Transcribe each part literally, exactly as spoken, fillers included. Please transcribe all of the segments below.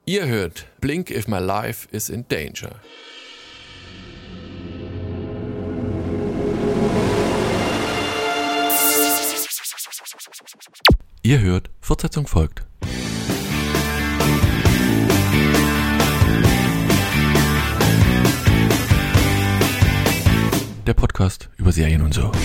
Ihr hört Blink If My Life Is in Danger. Ihr hört, Fortsetzung folgt. Der Podcast über Serien und so.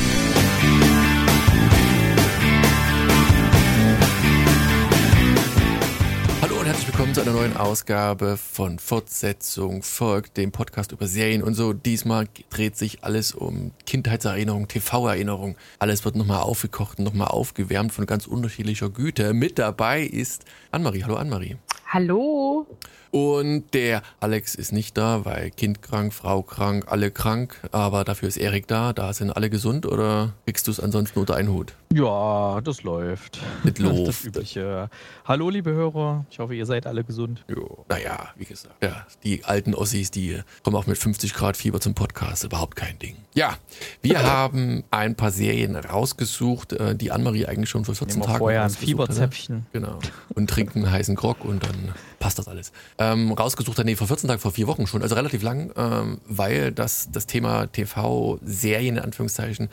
Hallo und herzlich willkommen zu einer neuen Ausgabe von Fortsetzung folgt, dem Podcast über Serien und so. Diesmal dreht sich alles um Kindheitserinnerung, T V-Erinnerung. Alles wird nochmal aufgekocht und nochmal aufgewärmt von ganz unterschiedlicher Güte. Mit dabei ist Annemarie. Hallo Annemarie. Hallo. Und der Alex ist nicht da, weil Kind krank, Frau krank, alle krank. Aber dafür ist Erik da. Da sind alle gesund oder kriegst du es ansonsten unter einen Hut? Ja, das läuft. Mit Lob. Das Übliche. Hallo, liebe Hörer. Ich hoffe, ihr seid alle gesund. Jo. Naja, wie gesagt. Ja, die alten Ossis, die kommen auch mit fünfzig Grad Fieber zum Podcast. Überhaupt kein Ding. Ja, wir haben ein paar Serien rausgesucht, die Annemarie eigentlich schon vor vierzehn Tagen vorher ein Fieberzäpfchen. Genau. Und trinken heißen Grog und dann passt das alles. Ähm, rausgesucht hat, nee, vor vierzehn Tagen, vor vier Wochen schon, also relativ lang, ähm, weil das, das Thema T V-Serien, in Anführungszeichen,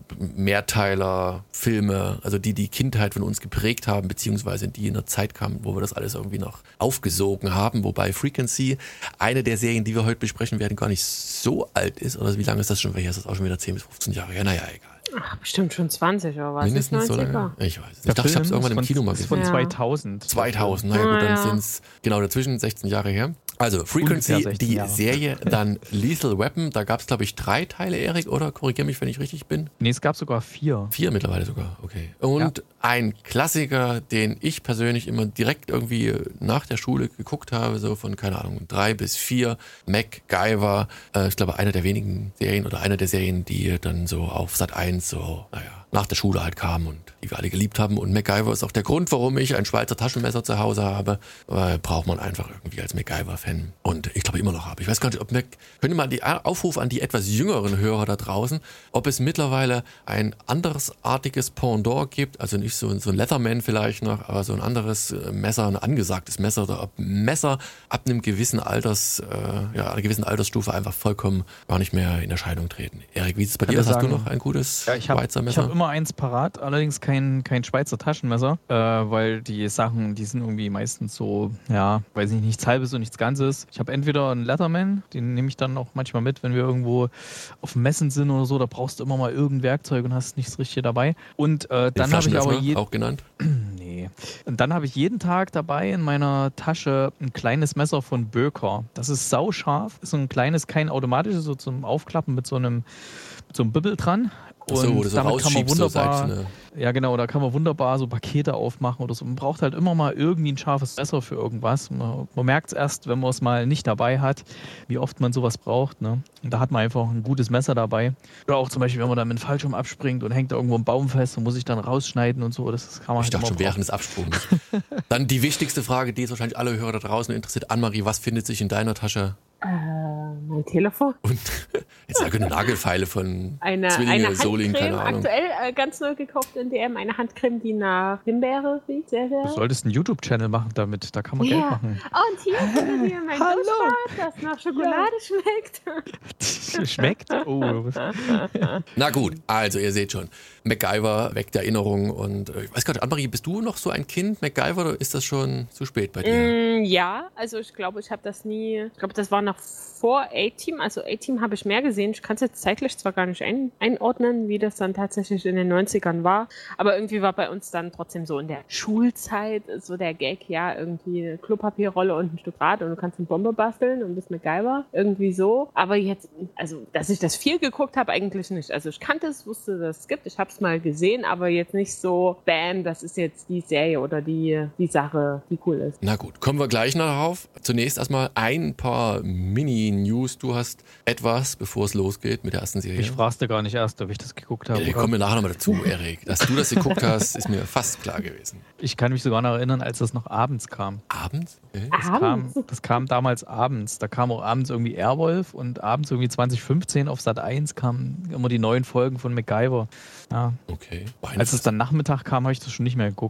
Mehrteiler, Filme, also die die Kindheit von uns geprägt haben, beziehungsweise die in der Zeit kamen, wo wir das alles irgendwie noch aufgesogen haben, wobei Frequency, eine der Serien, die wir heute besprechen werden, gar nicht so alt ist, oder wie lange ist das schon, ist das auch schon wieder zehn bis fünfzehn Jahre her, naja, egal. Ach, bestimmt schon zwanzig oder was? Mindestens so lange? Ich weiß es nicht. Ich dachte, ich habe es irgendwann im Kino mal gesehen. Von zweitausend. zweitausend, naja gut, dann ja. sind es genau dazwischen sechzehn Jahre her. Also Frequency, die Jahre. Serie, dann Lethal Weapon, da gab es glaube ich drei Teile, Erik, oder? Korrigier mich, wenn ich richtig bin. Nee, es gab sogar vier. Vier mittlerweile sogar, okay. Und ja. Ein Klassiker, den ich persönlich immer direkt irgendwie nach der Schule geguckt habe, so von, keine Ahnung, drei bis vier, MacGyver, äh, ich glaube einer der wenigen Serien oder einer der Serien, die dann so auf Sat eins so, naja, nach der Schule halt kamen und die wir alle geliebt haben. Und MacGyver ist auch der Grund, warum ich ein Schweizer Taschenmesser zu Hause habe, weil braucht man einfach irgendwie als MacGyver-Fan. Und ich glaube immer noch habe. Ich weiß gar nicht, ob Mac, könnte mal die Aufruf an die etwas jüngeren Hörer da draußen, ob es mittlerweile ein andersartiges Pendant gibt, also nicht so, so ein Leatherman vielleicht noch, aber so ein anderes Messer, ein angesagtes Messer, oder ob Messer ab einem gewissen Alters, äh, ja, einer gewissen Altersstufe einfach vollkommen gar nicht mehr in Erscheinung treten. Erik, wie ist es bei dir? Hast sagen, du noch ein gutes ja, ich hab, Schweizer Messer? Ich habe immer eins parat, allerdings kein, kein Schweizer Taschenmesser, äh, weil die Sachen, die sind irgendwie meistens so, ja, weiß ich nicht, nichts Halbes und nichts Ganzes. Ich habe entweder einen Leatherman, den nehme ich dann auch manchmal mit, wenn wir irgendwo auf Messen sind oder so, da brauchst du immer mal irgendein Werkzeug und hast nichts richtig dabei. Und äh, dann habe ich aber je- auch genannt? Nee. Und dann habe ich jeden Tag dabei in meiner Tasche ein kleines Messer von Böker. Das ist sauscharf, ist so ein kleines, kein automatisches, so zum Aufklappen mit so einem, mit so einem Bibbel dran. Und so, wo du so damit kann man wunderbar, so ne? ja genau, da kann man wunderbar so Pakete aufmachen oder so. Man braucht halt immer mal irgendwie ein scharfes Messer für irgendwas. Man, man merkt es erst, wenn man es mal nicht dabei hat, wie oft man sowas braucht. Ne? Und da hat man einfach ein gutes Messer dabei. Oder auch zum Beispiel, wenn man dann mit dem Fallschirm abspringt und hängt da irgendwo im Baum fest und muss sich dann rausschneiden und so. Das kann man ich halt dachte schon brauchen. während des Absprungs. Dann die wichtigste Frage, die jetzt wahrscheinlich alle Hörer da draußen interessiert. Annemarie, was findet sich in deiner Tasche? Äh, mein Telefon. Und jetzt sage ich eine Nagelfeile von eine, Zwillinge, eine Solingen, keine Handcreme, Ahnung. aktuell äh, ganz neu gekauft in D M, eine Handcreme, die nach Himbeere riecht, sehr, sehr. Du solltest einen YouTube-Channel machen damit, da kann man ja. Geld machen. Und hier findet ihr mein Hallo. Duschbad, das nach Schokolade schmeckt. Schmeckt? Oh. Na gut, also ihr seht schon, MacGyver weckt Erinnerungen und äh, ich weiß gar nicht, Annemarie, bist du noch so ein Kind MacGyver oder ist das schon zu spät bei dir? Mm, ja, also ich glaube, ich habe das nie, ich glaube, das war noch vor A-Team, also A-Team habe ich mehr gesehen. Ich kann es jetzt zeitlich zwar gar nicht ein, einordnen, wie das dann tatsächlich in den neunzigern war, aber irgendwie war bei uns dann trotzdem so in der Schulzeit so der Gag, ja, irgendwie eine Klopapierrolle und ein Stück Rad und du kannst eine Bombe basteln und bist MacGyver, irgendwie so. Aber jetzt, also, dass ich das viel geguckt habe, eigentlich nicht. Also ich kannte es, wusste, dass es gibt, ich habe es mal gesehen, aber jetzt nicht so, bam, das ist jetzt die Serie oder die, die Sache, die cool ist. Na gut, kommen wir gleich noch darauf. Zunächst erstmal ein paar Mini-News. Du hast etwas, bevor es losgeht mit der ersten Serie. Ich fragst dir gar nicht erst, ob ich das geguckt habe. Ja, kommen wir nachher nochmal dazu, Erik. Dass du das geguckt hast, ist mir fast klar gewesen. Ich kann mich sogar noch erinnern, als das noch abends kam. Abends? Okay. Das, Abends? kam, das kam damals abends. Da kam auch abends irgendwie Airwolf und abends irgendwie zwanzig fünfzehn auf Sat eins kamen immer die neuen Folgen von MacGyver. Ja. Okay. Als es dann Nachmittag kam, habe ich das schon nicht mehr geguckt.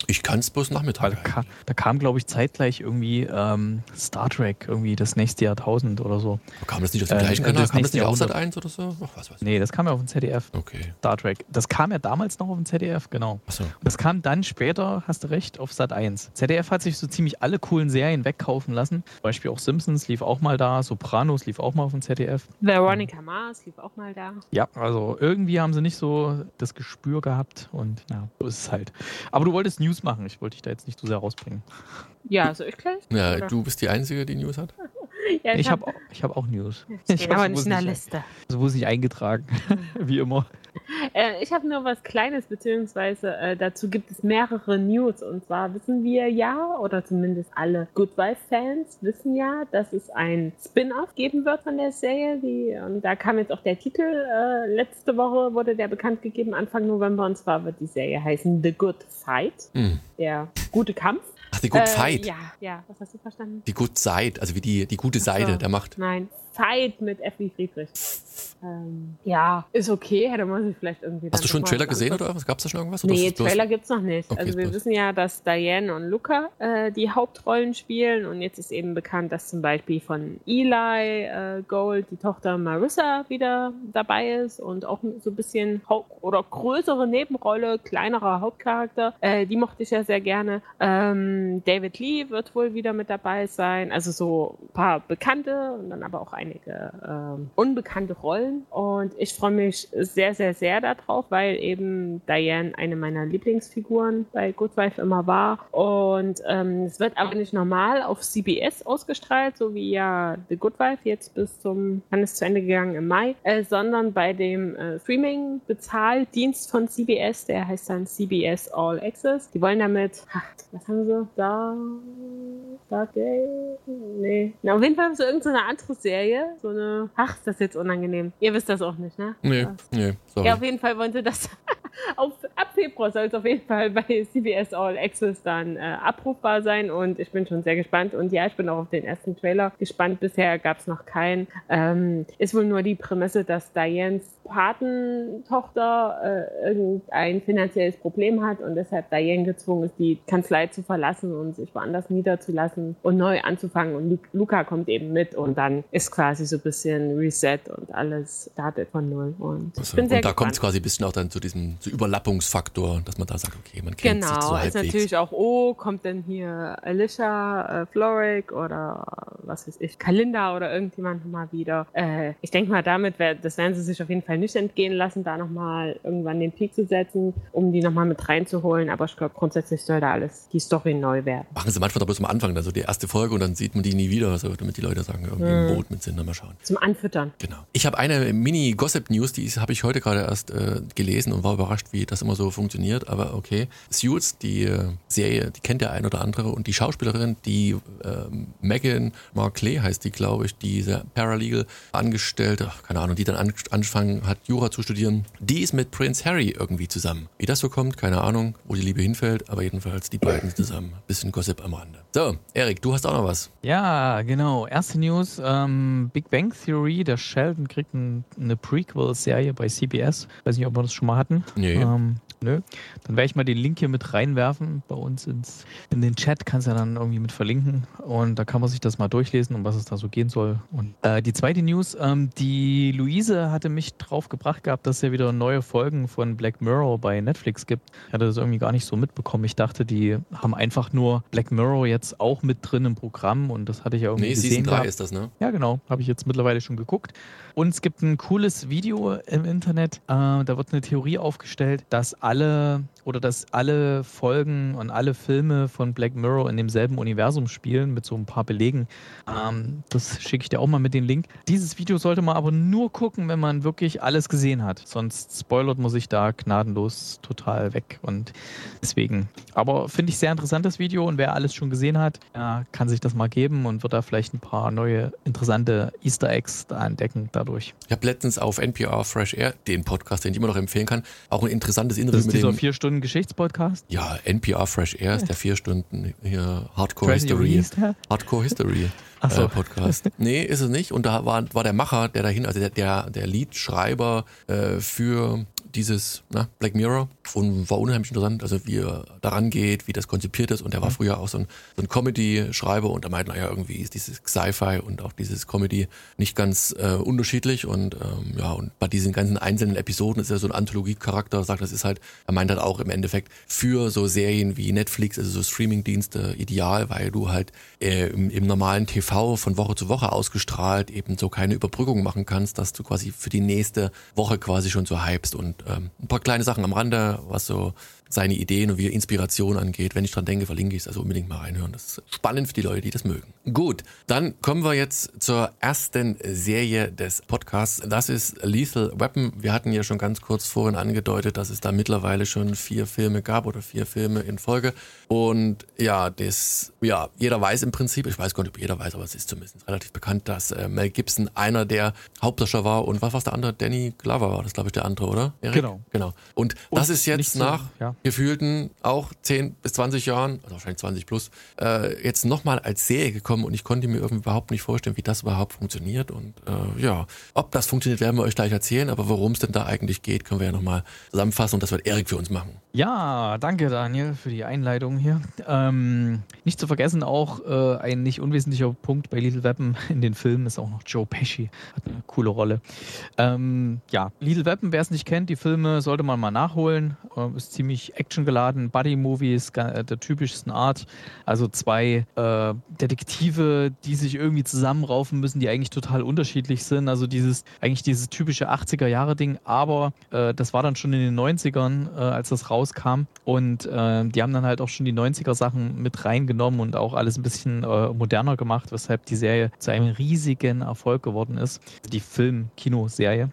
Ich kann es bloß Nachmittag. Da, ka- da kam, glaube ich, zeitgleich irgendwie ähm, Star Trek, irgendwie das nächste Jahrtausend oder so. Aber kam das nicht auf dem Äh, gleichen äh, Kanal? das Kam das nächste nicht auf Sat Jahrhundert. eins oder so? Ach, was weiß ich. Nee, das kam ja auf dem Z D F. Okay. Star Trek. Das kam ja damals noch auf dem Z D F, genau. Achso. Das kam dann später, hast du recht, auf Sat eins. Z D F hat sich so ziemlich alle coolen Serien wegkaufen lassen. Zum Beispiel auch Simpsons lief auch mal da, Sopranos lief auch mal auf dem Z D F. Veronica Mars lief auch mal da. Ja, also irgendwie haben sie nicht so das Gespür gehabt und ja, so ist es halt. Aber du wolltest News machen, ich wollte dich da jetzt nicht zu sehr rausbringen. Ja, soll ich gleich? Ja, Oder? du bist die Einzige, die News hat? Ja, Ich habe auch, ich hab auch News. Ich Ich aber hab's nicht in der bloß Liste. Also wurde nicht eingetragen, wie immer. Äh, ich habe nur was Kleines, beziehungsweise äh, dazu gibt es mehrere News. Und zwar wissen wir ja, oder zumindest alle Good Wife-Fans wissen ja, dass es ein Spin-off geben wird von der Serie. Die, und da kam jetzt auch der Titel. Äh, letzte Woche wurde der bekannt gegeben, Anfang November. Und zwar wird die Serie heißen The Good Fight. Hm. Der gute Kampf. Ach, die Good Äh, Fight. Ja, ja, was hast du verstanden? Die Good Side, also wie die, die gute Seite So. der Macht. Nein, Fight mit F wie Friedrich. Ähm, ja, ist okay, hätte man sich vielleicht irgendwie. Hast du schon einen Trailer gesehen oder? oder was? Gab es da schon irgendwas? Oder Nee, ist das bloß- Trailer gibt's noch nicht. Okay, also ist wir bloß- wissen ja, dass Diane und Luca äh, die Hauptrollen spielen und jetzt ist eben bekannt, dass zum Beispiel von Eli äh, Gold die Tochter Marissa wieder dabei ist und auch so ein bisschen Haupt- oder größere Nebenrolle, kleinerer Hauptcharakter. Äh, die mochte ich ja sehr gerne. Ähm, David Lee wird wohl wieder mit dabei sein. Also so ein paar bekannte und dann aber auch einige ähm, unbekannte Rollen. Und ich freue mich sehr, sehr, sehr darauf, weil eben Diane eine meiner Lieblingsfiguren bei Good Wife immer war. Und ähm, es wird aber nicht normal auf C B S ausgestrahlt, so wie ja The Good Wife jetzt bis zum, wann ist zu Ende gegangen, im Mai, äh, sondern bei dem äh, Streaming-Bezahldienst von C B S, der heißt dann C B S All Access. Die wollen damit, ach, was haben sie? Da, da, nee. Na, auf jeden Fall haben sie irgendeine andere Serie, so eine, ach, ist das jetzt unangenehm. Ihr wisst das auch nicht, ne? Nee, Das- nee, sorry. Ja, auf jeden Fall wollen sie das. Auf, ab Februar soll es auf jeden Fall bei C B S All Access dann äh, abrufbar sein und ich bin schon sehr gespannt. Und ja, ich bin auch auf den ersten Trailer gespannt. Bisher gab es noch keinen. Ähm, ist wohl nur die Prämisse, dass Dianes Patentochter äh, irgendein finanzielles Problem hat und deshalb Diane gezwungen ist, die Kanzlei zu verlassen und sich woanders niederzulassen und neu anzufangen. Und Lu- Luca kommt eben mit und dann ist quasi so ein bisschen Reset und alles startet von null. Und ich Also, bin sehr und da kommt es gespannt. quasi ein bisschen auch dann zu diesem zu Überlappungsfaktor, dass man da sagt, okay, man kennt sich so Genau, ist halbwegs. natürlich auch, oh, kommt denn hier Alicia äh, Florrick oder was weiß ich, Kalinda oder irgendjemand mal wieder. Äh, ich denke mal, damit, wär, das werden sie sich auf jeden Fall nicht entgehen lassen, da nochmal irgendwann den Peak zu setzen, um die nochmal mit reinzuholen. Aber ich glaube, grundsätzlich soll da alles, die Story neu werden. Machen sie manchmal da bloß am Anfang, also die erste Folge und dann sieht man die nie wieder, also damit die Leute sagen, irgendwie Hm. im Boot mit sind, dann mal schauen. Zum Anfüttern. Genau. Ich habe eine Mini-Gossip-News, die habe ich heute gerade erst äh, gelesen und war überrascht, wie das immer so funktioniert, aber okay. Suits, die äh, Serie, die kennt der ein oder andere und die Schauspielerin, die äh, Meghan Markle heißt die, glaube ich, diese Paralegal Angestellte, ach, keine Ahnung, die dann an, angefangen hat, Jura zu studieren, die ist mit Prince Harry irgendwie zusammen. Wie das so kommt, keine Ahnung, wo die Liebe hinfällt, aber jedenfalls die beiden zusammen. Bisschen Gossip am Rande. So, Erik, du hast auch noch was. Ja, genau. Erste News, ähm, Big Bang Theory, der Sheldon kriegt ein, eine Prequel-Serie bei C B S. Weiß nicht, ob wir das schon mal hatten. Nee. Ähm, nö. Dann werde ich mal den Link hier mit reinwerfen bei uns ins, in den Chat. Kannst ja dann irgendwie mit verlinken. Und da kann man sich das mal durchlesen, um was es da so gehen soll. Und äh, die zweite News, ähm, die Luise hatte mich drauf gebracht gehabt, dass es ja wieder neue Folgen von Black Mirror bei Netflix gibt. Ich hatte das irgendwie gar nicht so mitbekommen. Ich dachte, die haben einfach nur Black Mirror jetzt auch mit drin im Programm und das hatte ich ja irgendwie Nee, gesehen Season drei gehabt. ist das, ne? Ja, genau. Habe ich jetzt mittlerweile schon geguckt. Und es gibt ein cooles Video im Internet. Äh, da wird eine Theorie aufgestellt, dass alle oder dass alle Folgen und alle Filme von Black Mirror in demselben Universum spielen, mit so ein paar Belegen. Ähm, das schicke ich dir auch mal mit den Link. Dieses Video sollte man aber nur gucken, wenn man wirklich alles gesehen hat. Sonst spoilert man sich da gnadenlos total weg. Und deswegen. Aber finde ich sehr interessantes Video und wer alles schon gesehen hat, ja, kann sich das mal geben und wird da vielleicht ein paar neue interessante Easter Eggs da entdecken dadurch. Ich habe letztens auf N P R Fresh Air, den Podcast, den ich immer noch empfehlen kann, auch ein interessantes Interview Das ist mit dieser dem... vier Stunden Geschichtspodcast. Ja, N P R Fresh Air ist der vier Stunden hier Hardcore Weiß nicht, wie History. hieß der? Hardcore History Ach so. äh, Podcast. Nee, ist es nicht. Und da war, war der Macher, der dahin, also der, der, der Liedschreiber äh, für dieses na, Black Mirror und war unheimlich interessant, also wie er daran geht, wie das konzipiert ist und er war früher auch so ein, so ein Comedy-Schreiber und er meinte, naja, irgendwie ist dieses Sci-Fi und auch dieses Comedy nicht ganz äh, unterschiedlich und ähm, ja, und bei diesen ganzen einzelnen Episoden ist er so ein Anthologie-Charakter, sagt, das ist halt, er meint halt auch im Endeffekt für so Serien wie Netflix, also so Streaming-Dienste ideal, weil du halt äh, im, im normalen T V von Woche zu Woche ausgestrahlt eben so keine Überbrückung machen kannst, dass du quasi für die nächste Woche quasi schon so hypst und ähm, ein paar kleine Sachen am Rande, was so seine Ideen und wie Inspiration angeht. Wenn ich dran denke, verlinke ich es, also unbedingt mal reinhören. Das ist spannend für die Leute, die das mögen. Gut, dann kommen wir jetzt zur ersten Serie des Podcasts. Das ist Lethal Weapon. Wir hatten ja schon ganz kurz vorhin angedeutet, dass es da mittlerweile schon vier Filme gab oder vier Filme in Folge. Und ja, das, ja, jeder weiß im Prinzip, ich weiß gar nicht, ob jeder weiß, aber es ist zumindest relativ bekannt, dass äh, Mel Gibson einer der Hauptdarsteller war und was war der andere? Danny Glover war das, glaube ich, der andere, oder? Erik? Genau. Genau. Und, und das ist jetzt so, nach ja. gefühlten auch zehn bis zwanzig Jahren, also wahrscheinlich zwanzig plus, äh, jetzt nochmal als Serie gekommen und ich konnte mir irgendwie überhaupt nicht vorstellen, wie das überhaupt funktioniert und äh, ja, ob das funktioniert, werden wir euch gleich erzählen, aber worum es denn da eigentlich geht, können wir ja nochmal zusammenfassen und das wird Erik für uns machen. Ja, danke Daniel für die Einleitung hier. Ähm, nicht zu vergessen auch äh, ein nicht unwesentlicher Punkt bei Lethal Weapon in den Filmen ist auch noch Joe Pesci, hat eine coole Rolle. Ähm, ja, Lethal Weapon, wer es nicht kennt, die Filme sollte man mal nachholen, äh, ist ziemlich actiongeladen, Buddy-Movies der typischsten Art, also zwei äh, Detektive, die sich irgendwie zusammenraufen müssen, die eigentlich total unterschiedlich sind, also dieses eigentlich dieses typische achtziger-Jahre-Ding, aber äh, das war dann schon in den neunzigern, äh, als das rauskam und äh, die haben dann halt auch schon die neunziger-Sachen mit reingenommen und auch alles ein bisschen äh, moderner gemacht, weshalb die Serie zu einem riesigen Erfolg geworden ist, die Film-Kino-Serie.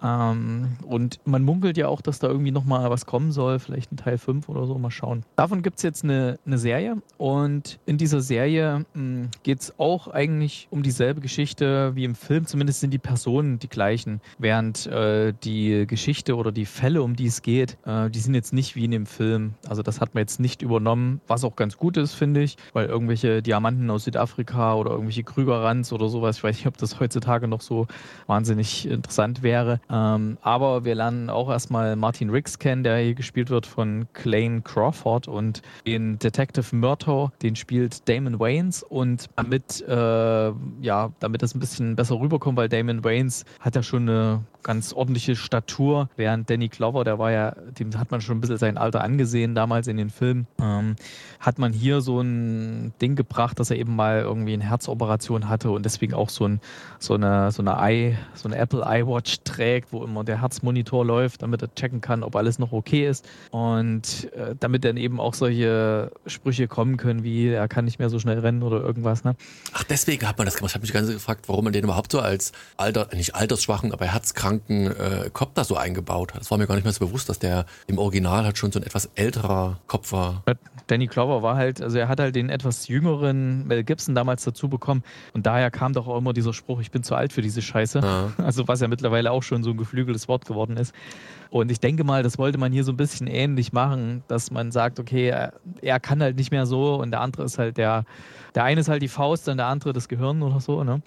Ähm, und man munkelt ja auch, dass da irgendwie nochmal was kommen soll, vielleicht ein Teil fünf oder so, mal schauen. Davon gibt es jetzt eine, eine Serie und in dieser Serie geht es auch eigentlich um dieselbe Geschichte wie im Film, zumindest sind die Personen die gleichen, während äh, die Geschichte oder die Fälle, um die es geht, äh, die sind jetzt nicht wie in dem Film. Also das hat man jetzt nicht übernommen, was auch ganz gut ist, finde ich, weil irgendwelche Diamanten aus Südafrika oder irgendwelche Krügerrands oder sowas, ich weiß nicht, ob das heutzutage noch so wahnsinnig interessant wäre. Ähm, aber wir lernen auch erstmal Martin Riggs kennen, der hier gespielt wird von Clayne Crawford und den Detective Murtaugh, den spielt Damon Wayans und damit, äh, ja, damit das ein bisschen besser rüberkommt, weil Damon Wayans hat ja schon eine ganz ordentliche Statur, während Danny Glover, der war ja, dem hat man schon ein bisschen sein Alter angesehen damals in den Filmen, ähm, hat man hier so ein Ding gebracht, dass er eben mal irgendwie eine Herzoperation hatte und deswegen auch so, ein, so eine, so eine i, so eine Apple iWatch trägt, wo immer der Herzmonitor läuft, damit er checken kann, ob alles noch okay ist und äh, damit dann eben auch solche Sprüche kommen können, wie er kann nicht mehr so schnell rennen oder irgendwas. Ne? Ach, deswegen hat man das gemacht. Ich habe mich die ganze Zeit gefragt, warum man den überhaupt so als Alter, nicht altersschwachen, aber herzkranken äh, Kopf da so eingebaut hat. Das war mir gar nicht mehr so bewusst, dass der im Original halt schon so ein etwas älterer Kopf war. Danny Glover war halt, also er hat halt den etwas jüngeren Mel Gibson damals dazu bekommen und daher kam doch auch immer dieser Spruch, ich bin zu alt für diese Scheiße. Ja. Also was ja mittlerweile auch schon so ein geflügeltes Wort geworden ist. Und ich denke mal, das wollte man hier so ein bisschen ähnlich machen, dass man sagt, okay, er, er kann halt nicht mehr so und der andere ist halt der, der eine ist halt die Faust und der andere das Gehirn oder so, ne?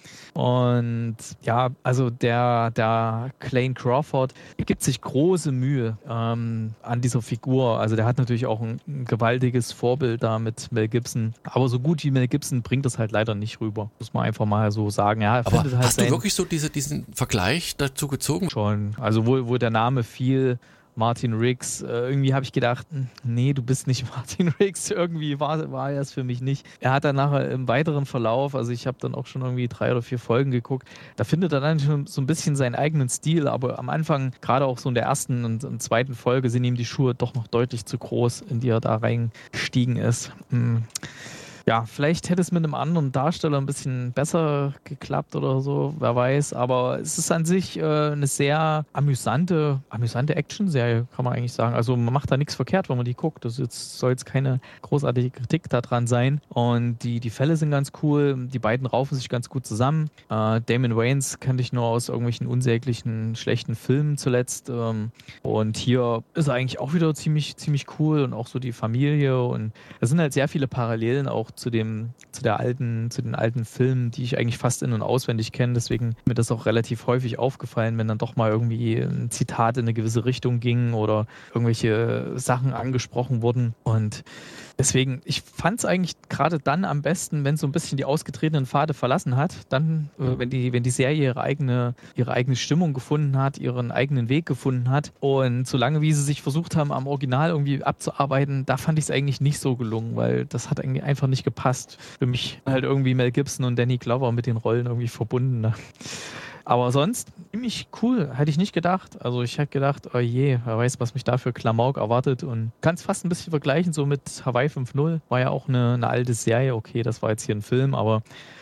Und ja, also der, der Clayne Crawford gibt sich große Mühe ähm, an dieser Figur. Also der hat natürlich auch ein, ein gewaltiges Vorbild da mit Mel Gibson. Aber so gut wie Mel Gibson bringt das halt leider nicht rüber. Muss man einfach mal so sagen. Ja, er aber findet halt hast du wirklich so diese, diesen Vergleich dazu gezogen? Schon. Also wo, wo der Name fiel, Martin Riggs, äh, irgendwie habe ich gedacht, nee, du bist nicht Martin Riggs, irgendwie war, war er es für mich nicht. Er hat dann nachher im weiteren Verlauf, also ich habe dann auch schon irgendwie drei oder vier Folgen geguckt, da findet er dann schon so ein bisschen seinen eigenen Stil, aber am Anfang, gerade auch so in der ersten und, und zweiten Folge, sind ihm die Schuhe doch noch deutlich zu groß, in die er da reingestiegen ist. Hm. Ja, vielleicht hätte es mit einem anderen Darsteller ein bisschen besser geklappt oder so, wer weiß. Aber es ist an sich äh, eine sehr amüsante, amüsante Action-Serie, kann man eigentlich sagen. Also man macht da nichts verkehrt, wenn man die guckt. Das jetzt, soll jetzt keine großartige Kritik daran sein. Und die, die Fälle sind ganz cool. Die beiden raufen sich ganz gut zusammen. Äh, Damon Wayans kannte ich nur aus irgendwelchen unsäglichen, schlechten Filmen zuletzt. Ähm, und hier ist er eigentlich auch wieder ziemlich, ziemlich cool und auch so die Familie. Und es sind halt sehr viele Parallelen auch Bezug zu dem, zu der alten, zu den alten Filmen, die ich eigentlich fast in- und auswendig kenne. Deswegen ist mir das auch relativ häufig aufgefallen, wenn dann doch mal irgendwie ein Zitat in eine gewisse Richtung ging oder irgendwelche Sachen angesprochen wurden. Und deswegen, ich fand es eigentlich gerade dann am besten, wenn so ein bisschen die ausgetretenen Pfade verlassen hat, dann, äh, wenn die, wenn die Serie ihre eigene, ihre eigene Stimmung gefunden hat, ihren eigenen Weg gefunden hat. Und solange wie sie sich versucht haben, am Original irgendwie abzuarbeiten, da fand ich es eigentlich nicht so gelungen, weil das hat eigentlich einfach nicht gepasst. Für mich halt irgendwie Mel Gibson und Danny Glover mit den Rollen irgendwie verbunden. Ne? Aber sonst ziemlich cool, hätte ich nicht gedacht. Also ich hätte gedacht, oh je, wer weiß, was mich da für Klamauk erwartet. Und kann es fast ein bisschen vergleichen, so mit Hawaii fünf null. War ja auch eine, eine alte Serie. Okay, das war jetzt hier ein Film, aber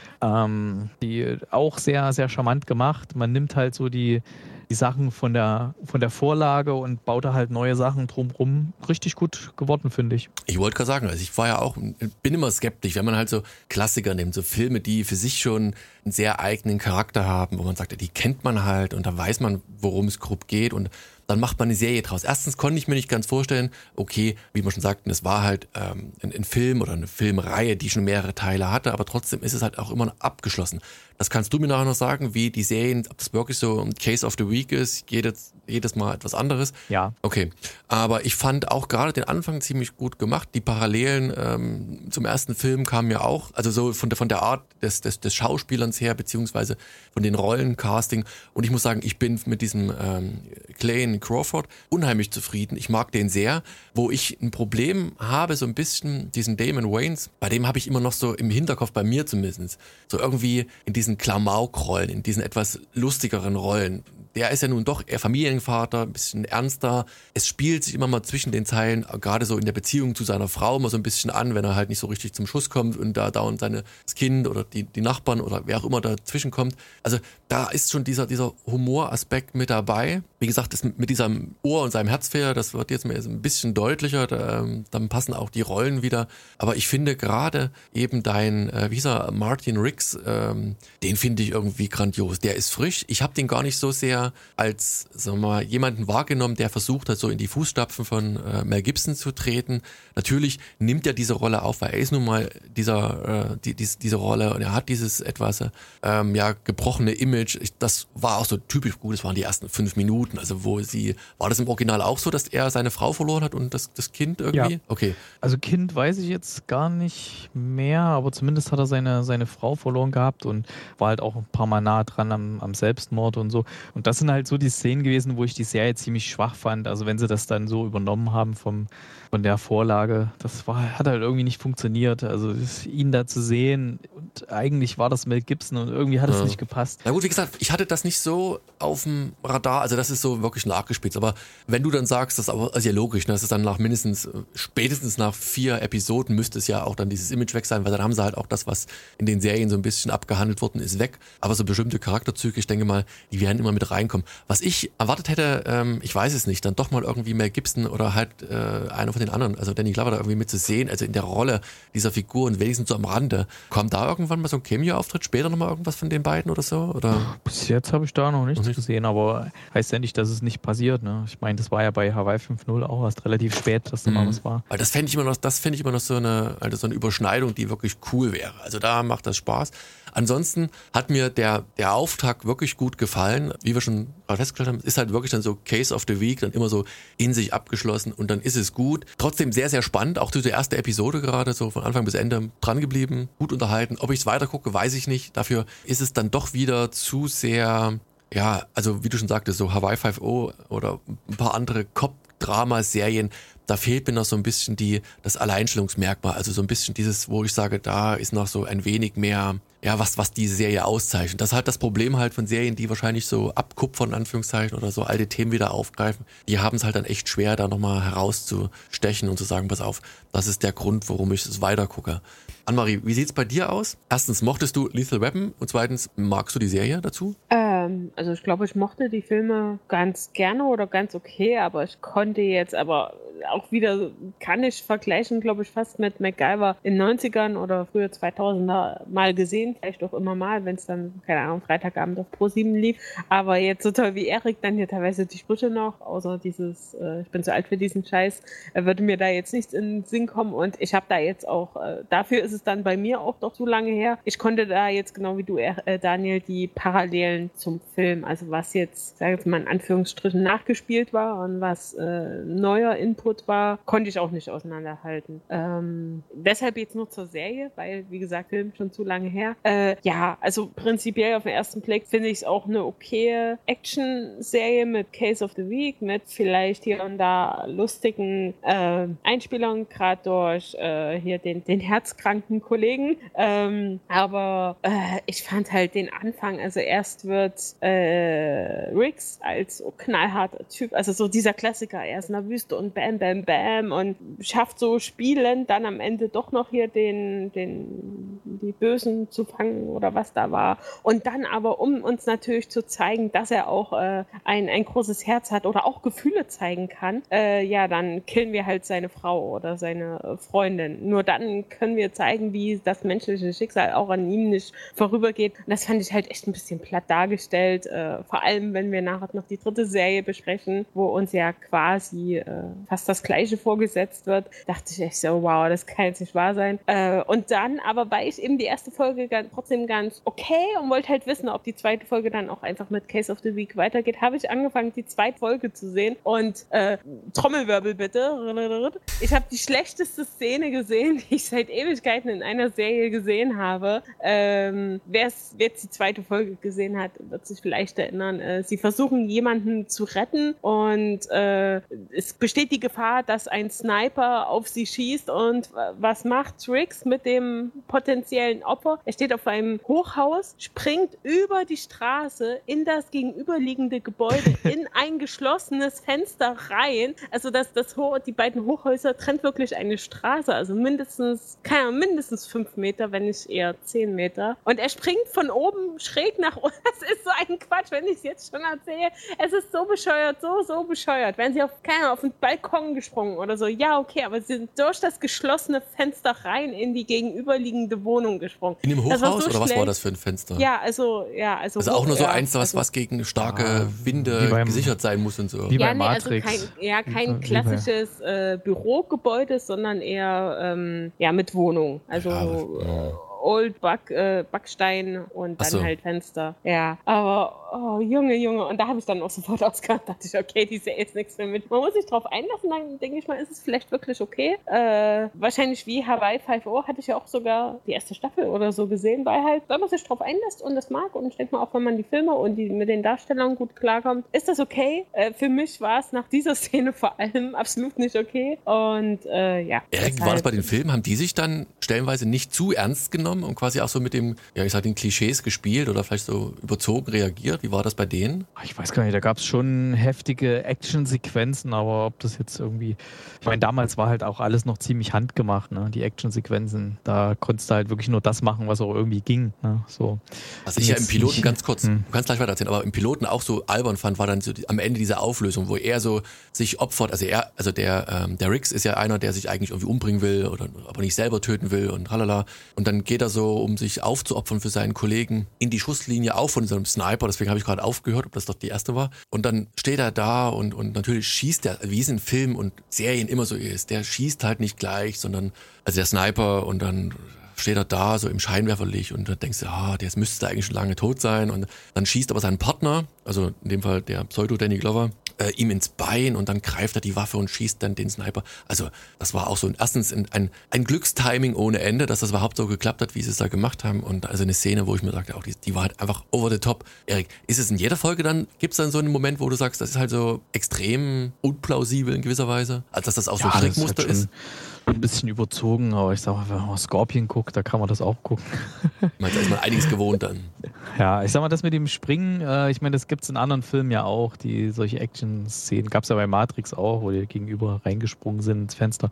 ähm, die auch sehr, sehr charmant gemacht. Man nimmt halt so die, die Sachen von der, von der Vorlage und baut da halt neue Sachen drumrum. Richtig gut geworden, finde ich. Ich wollte gerade sagen, also ich war ja auch, bin immer skeptisch, wenn man halt so Klassiker nimmt, so Filme, die für sich schon einen sehr eigenen Charakter haben, wo man sagt, die kennt man halt und da weiß man, worum es grob geht und dann macht man eine Serie draus. Erstens konnte ich mir nicht ganz vorstellen, okay, wie wir schon sagten, es war halt ähm, ein, ein Film oder eine Filmreihe, die schon mehrere Teile hatte, aber trotzdem ist es halt auch immer noch abgeschlossen. Das kannst du mir nachher noch sagen, wie die Serien, ob das wirklich so ein Case of the Week ist, jedes, jedes Mal etwas anderes. Ja. Okay, aber ich fand auch gerade den Anfang ziemlich gut gemacht. Die Parallelen ähm, zum ersten Film kamen ja auch, also so von der, von der Art des, des, des Schauspielerns her, beziehungsweise von den Rollencasting. Und ich muss sagen, ich bin mit diesem ähm, Clayne Crawford unheimlich zufrieden. Ich mag den sehr. Wo ich ein Problem habe, so ein bisschen diesen Damon Wayans, bei dem habe ich immer noch so im Hinterkopf, bei mir zumindest, so irgendwie in diesen Klamauk-Rollen, in diesen etwas lustigeren Rollen. Der ist ja nun doch eher Familienvater, ein bisschen ernster. Es spielt sich immer mal zwischen den Zeilen, gerade so in der Beziehung zu seiner Frau, mal so ein bisschen an, wenn er halt nicht so richtig zum Schuss kommt und da dauernd seine, das Kind oder die, die Nachbarn oder wer auch immer dazwischen kommt. Also da ist schon dieser, dieser Humoraspekt mit dabei. Wie gesagt, das mit diesem Ohr und seinem Herzfehler, das wird jetzt mir ein bisschen deutlicher, da, dann passen auch die Rollen wieder. Aber ich finde gerade eben dein, äh, wie hieß er, Martin Riggs, ähm, den finde ich irgendwie grandios. Der ist frisch. Ich habe den gar nicht so sehr als, sagen wir mal, jemanden wahrgenommen, der versucht hat, so in die Fußstapfen von äh, Mel Gibson zu treten. Natürlich nimmt er diese Rolle auf, weil er ist nun mal dieser, äh, die, die, diese Rolle und er hat dieses etwas ähm, ja gebrochene Image. Ich, das war auch so typisch gut. Das waren die ersten fünf Minuten. Also wo sie, war das im Original auch so, dass er seine Frau verloren hat und das, das Kind irgendwie? Ja. Okay. Also Kind weiß ich jetzt gar nicht mehr, aber zumindest hat er seine, seine Frau verloren gehabt und war halt auch ein paar Mal nah dran am, am Selbstmord und so. Und das sind halt so die Szenen gewesen, wo ich die Serie ziemlich schwach fand. Also wenn sie das dann so übernommen haben vom, von der Vorlage, das war, hat halt irgendwie nicht funktioniert. Also ihn da zu sehen und eigentlich war das Mel Gibson und irgendwie hat es Ja. nicht gepasst. Na gut, wie gesagt, ich hatte das nicht so auf dem Radar, also das ist so wirklich nachgespitzt, aber wenn du dann sagst, das ist aber also ja logisch, ne, das ist dann nach mindestens, spätestens nach vier Episoden müsste es ja auch dann dieses Image weg sein, weil dann haben sie halt auch das, was in den Serien so ein bisschen abgehandelt worden ist, weg, aber so bestimmte Charakterzüge, ich denke mal, die werden immer mit reinkommen. Was ich erwartet hätte, ähm, ich weiß es nicht, dann doch mal irgendwie Mel Gibson oder halt äh, einer von den anderen, also Danny Glover da irgendwie mitzusehen, also in der Rolle dieser Figur und wenigstens so am Rande. Kommt da irgendwann mal so ein Cameo-Auftritt, später nochmal irgendwas von den beiden oder so? Oder? Bis jetzt habe ich da noch nichts Noch nicht? gesehen, aber heißt ja nicht, dass es nicht passiert. Ne? Ich meine, das war ja bei Hawaii fünf null auch erst relativ spät, dass da mal Mhm. was war. Weil das fände ich immer noch, das fände ich immer noch so eine, also so eine Überschneidung, die wirklich cool wäre. Also da macht das Spaß. Ansonsten hat mir der, der Auftakt wirklich gut gefallen. Wie wir schon festgestellt haben, ist halt wirklich dann so Case of the Week, dann immer so in sich abgeschlossen und dann ist es gut. Trotzdem sehr, sehr spannend. Auch diese erste Episode gerade, so von Anfang bis Ende dran geblieben, gut unterhalten. Ob ich es weiter gucke, weiß ich nicht. Dafür ist es dann doch wieder zu sehr, ja, also wie du schon sagtest, so Hawaii fünf null oder ein paar andere Cop-Drama-Serien, da fehlt mir noch so ein bisschen die, das Alleinstellungsmerkmal, also so ein bisschen dieses, wo ich sage, da ist noch so ein wenig mehr, ja, was, was diese Serie auszeichnet. Das ist halt das Problem halt von Serien, die wahrscheinlich so abkupfern, in Anführungszeichen, oder so alte Themen wieder aufgreifen. Die haben es halt dann echt schwer, da nochmal herauszustechen und zu sagen, pass auf, das ist der Grund, warum ich es weiter gucke. Annemarie, wie sieht's bei dir aus? Erstens, mochtest du Lethal Weapon? Und zweitens, magst du die Serie dazu? Ähm, also ich glaube, ich mochte die Filme ganz gerne oder ganz okay, aber ich konnte jetzt aber auch wieder, kann ich vergleichen, glaube ich, fast mit MacGyver in den neunzigern oder früher zweitausender mal gesehen, vielleicht auch immer mal, wenn es dann, keine Ahnung, Freitagabend auf Pro sieben lief, aber jetzt so toll wie Erik dann hier teilweise die Sprüche noch, außer dieses, äh, ich bin zu alt für diesen Scheiß, äh, würde mir da jetzt nichts in den Sinn kommen und ich habe da jetzt auch, äh, dafür ist es dann bei mir auch doch zu lange her. Ich konnte da jetzt genau wie du, äh, Daniel, die Parallelen zum Film, also was jetzt, sage ich mal in Anführungsstrichen, nachgespielt war und was äh, neuer Input war, konnte ich auch nicht auseinanderhalten. Ähm, deshalb jetzt nur zur Serie, weil, wie gesagt, Film schon zu lange her. Äh, ja, also prinzipiell auf den ersten Blick finde ich es auch eine okaye Action-Serie mit Case of the Week, mit vielleicht hier und da lustigen äh, Einspielungen, gerade durch äh, hier den, den herzkranken Kollegen. Ähm, aber äh, ich fand halt den Anfang, also erst wird äh, Riggs als so knallharter Typ, also so dieser Klassiker, er ist in der Wüste und bam, bam, bam und schafft so spielend dann am Ende doch noch hier den, den die Bösen zu fangen oder was da war. Und dann aber, um uns natürlich zu zeigen, dass er auch äh, ein, ein großes Herz hat oder auch Gefühle zeigen kann, äh, ja, dann killen wir halt seine Frau oder seine äh, Freundin. Nur dann können wir zeigen, wie das menschliche Schicksal auch an ihm nicht vorübergeht. Und das fand ich halt echt ein bisschen platt dargestellt, äh, vor allem, wenn wir nachher noch die dritte Serie besprechen, wo uns ja quasi äh, fast das Gleiche vorgesetzt wird, dachte ich echt so, wow, das kann jetzt nicht wahr sein. Äh, und dann, aber weil ich eben die erste Folge ganz, trotzdem ganz okay und wollte halt wissen, ob die zweite Folge dann auch einfach mit Case of the Week weitergeht, habe ich angefangen, die zweite Folge zu sehen und äh, Trommelwirbel bitte. Ich habe die schlechteste Szene gesehen, die ich seit Ewigkeiten in einer Serie gesehen habe. Ähm, wer jetzt die zweite Folge gesehen hat, wird sich vielleicht erinnern. Äh, sie versuchen, jemanden zu retten und äh, es besteht die Gefahr, dass ein Sniper auf sie schießt und was macht Riggs mit dem potenziellen Opfer? Er steht auf einem Hochhaus, springt über die Straße in das gegenüberliegende Gebäude, in ein geschlossenes Fenster rein. Also das, das Ho- die beiden Hochhäuser trennt wirklich eine Straße, also mindestens, keine Ahnung, mindestens fünf Meter, wenn nicht eher zehn Meter. Und er springt von oben schräg nach unten. Das ist so ein Quatsch, wenn ich es jetzt schon erzähle. Es ist so bescheuert, so, so bescheuert. Wären sie auf, keine Ahnung, auf den Balkon gesprungen oder so, ja, okay, aber sie sind durch das geschlossene Fenster rein in die gegenüberliegende Wohnung gesprungen. In dem Hochhaus so oder schlecht. Was war das für ein Fenster? Ja, also, ja, also. Also auch nur so ja, eins, was, also, was gegen starke Ah, Winde beim, gesichert sein muss und so. Wie ja, bei nee, Matrix. also kein, ja, kein Wie, klassisches äh, Bürogebäude, sondern eher ähm, ja, mit Wohnung. Also Ja, äh, Old Back, äh, Backstein und dann Ach so. halt Fenster. Ja, aber oh, Junge, Junge. Und da habe ich dann auch sofort ausgehört, dachte ich, okay, die Serie ist nichts mehr mit. Man muss sich drauf einlassen, dann denke ich mal, ist es vielleicht wirklich okay. Äh, wahrscheinlich wie Hawaii Five-O hatte ich ja auch sogar die erste Staffel oder so gesehen, weil halt, wenn man sich drauf einlässt und das mag und ich denke mal auch, wenn man die Filme und die mit den Darstellern gut klarkommt, ist das okay. Äh, für mich war es nach dieser Szene vor allem absolut nicht okay. Und äh, ja. Erik, war das bei den Filmen? Haben die sich dann stellenweise nicht zu ernst genommen und quasi auch so mit dem, ja, ich sag den Klischees gespielt oder vielleicht so überzogen reagiert? Wie war das bei denen? Ich weiß gar nicht, da gab es schon heftige Actionsequenzen, aber ob das jetzt irgendwie, ich meine, damals war halt auch alles noch ziemlich handgemacht, ne? Die Actionsequenzen, da konntest du halt wirklich nur das machen, was auch irgendwie ging, ne? So. Was ich ja im Piloten nicht, ganz kurz, hm. du kannst gleich weiter erzählen, aber im Piloten auch so albern fand, war dann so die, am Ende diese Auflösung, wo er so sich opfert, also er, also der, ähm, der Riggs ist ja einer, der sich eigentlich irgendwie umbringen will oder aber nicht selber töten will und tralala. Und dann geht er so, um sich aufzuopfern für seinen Kollegen, in die Schusslinie auch von so einem Sniper, deswegen habe ich gerade aufgehört, ob das doch die erste war. Und dann steht er da und, und natürlich schießt er, wie es in Filmen und Serien immer so ist, der schießt halt nicht gleich, sondern, also der Sniper und dann steht er da so im Scheinwerferlicht und dann denkst du, ah, der müsste eigentlich schon lange tot sein und dann schießt aber sein Partner, also in dem Fall der Pseudo-Danny Glover, äh, ihm ins Bein und dann greift er die Waffe und schießt dann den Sniper. Also das war auch so ein, erstens ein, ein, ein Glückstiming ohne Ende, dass das überhaupt so geklappt hat, wie sie es da gemacht haben und also eine Szene, wo ich mir sagte, auch die, die war halt einfach over the top. Erik, ist es in jeder Folge dann, gibt es dann so einen Moment, wo du sagst, das ist halt so extrem unplausibel in gewisser Weise, als dass das auch so ein Ja, das Strickmuster ist. Halt ist? Ein bisschen überzogen, aber ich sag mal, wenn man Scorpion guckt, da kann man das auch gucken. Da ist man einiges gewohnt dann. Ja, ich sag mal, das mit dem Springen, äh, ich meine, das gibt's in anderen Filmen ja auch, die solche Action-Szenen, gab's ja bei Matrix auch, wo die gegenüber reingesprungen sind ins Fenster.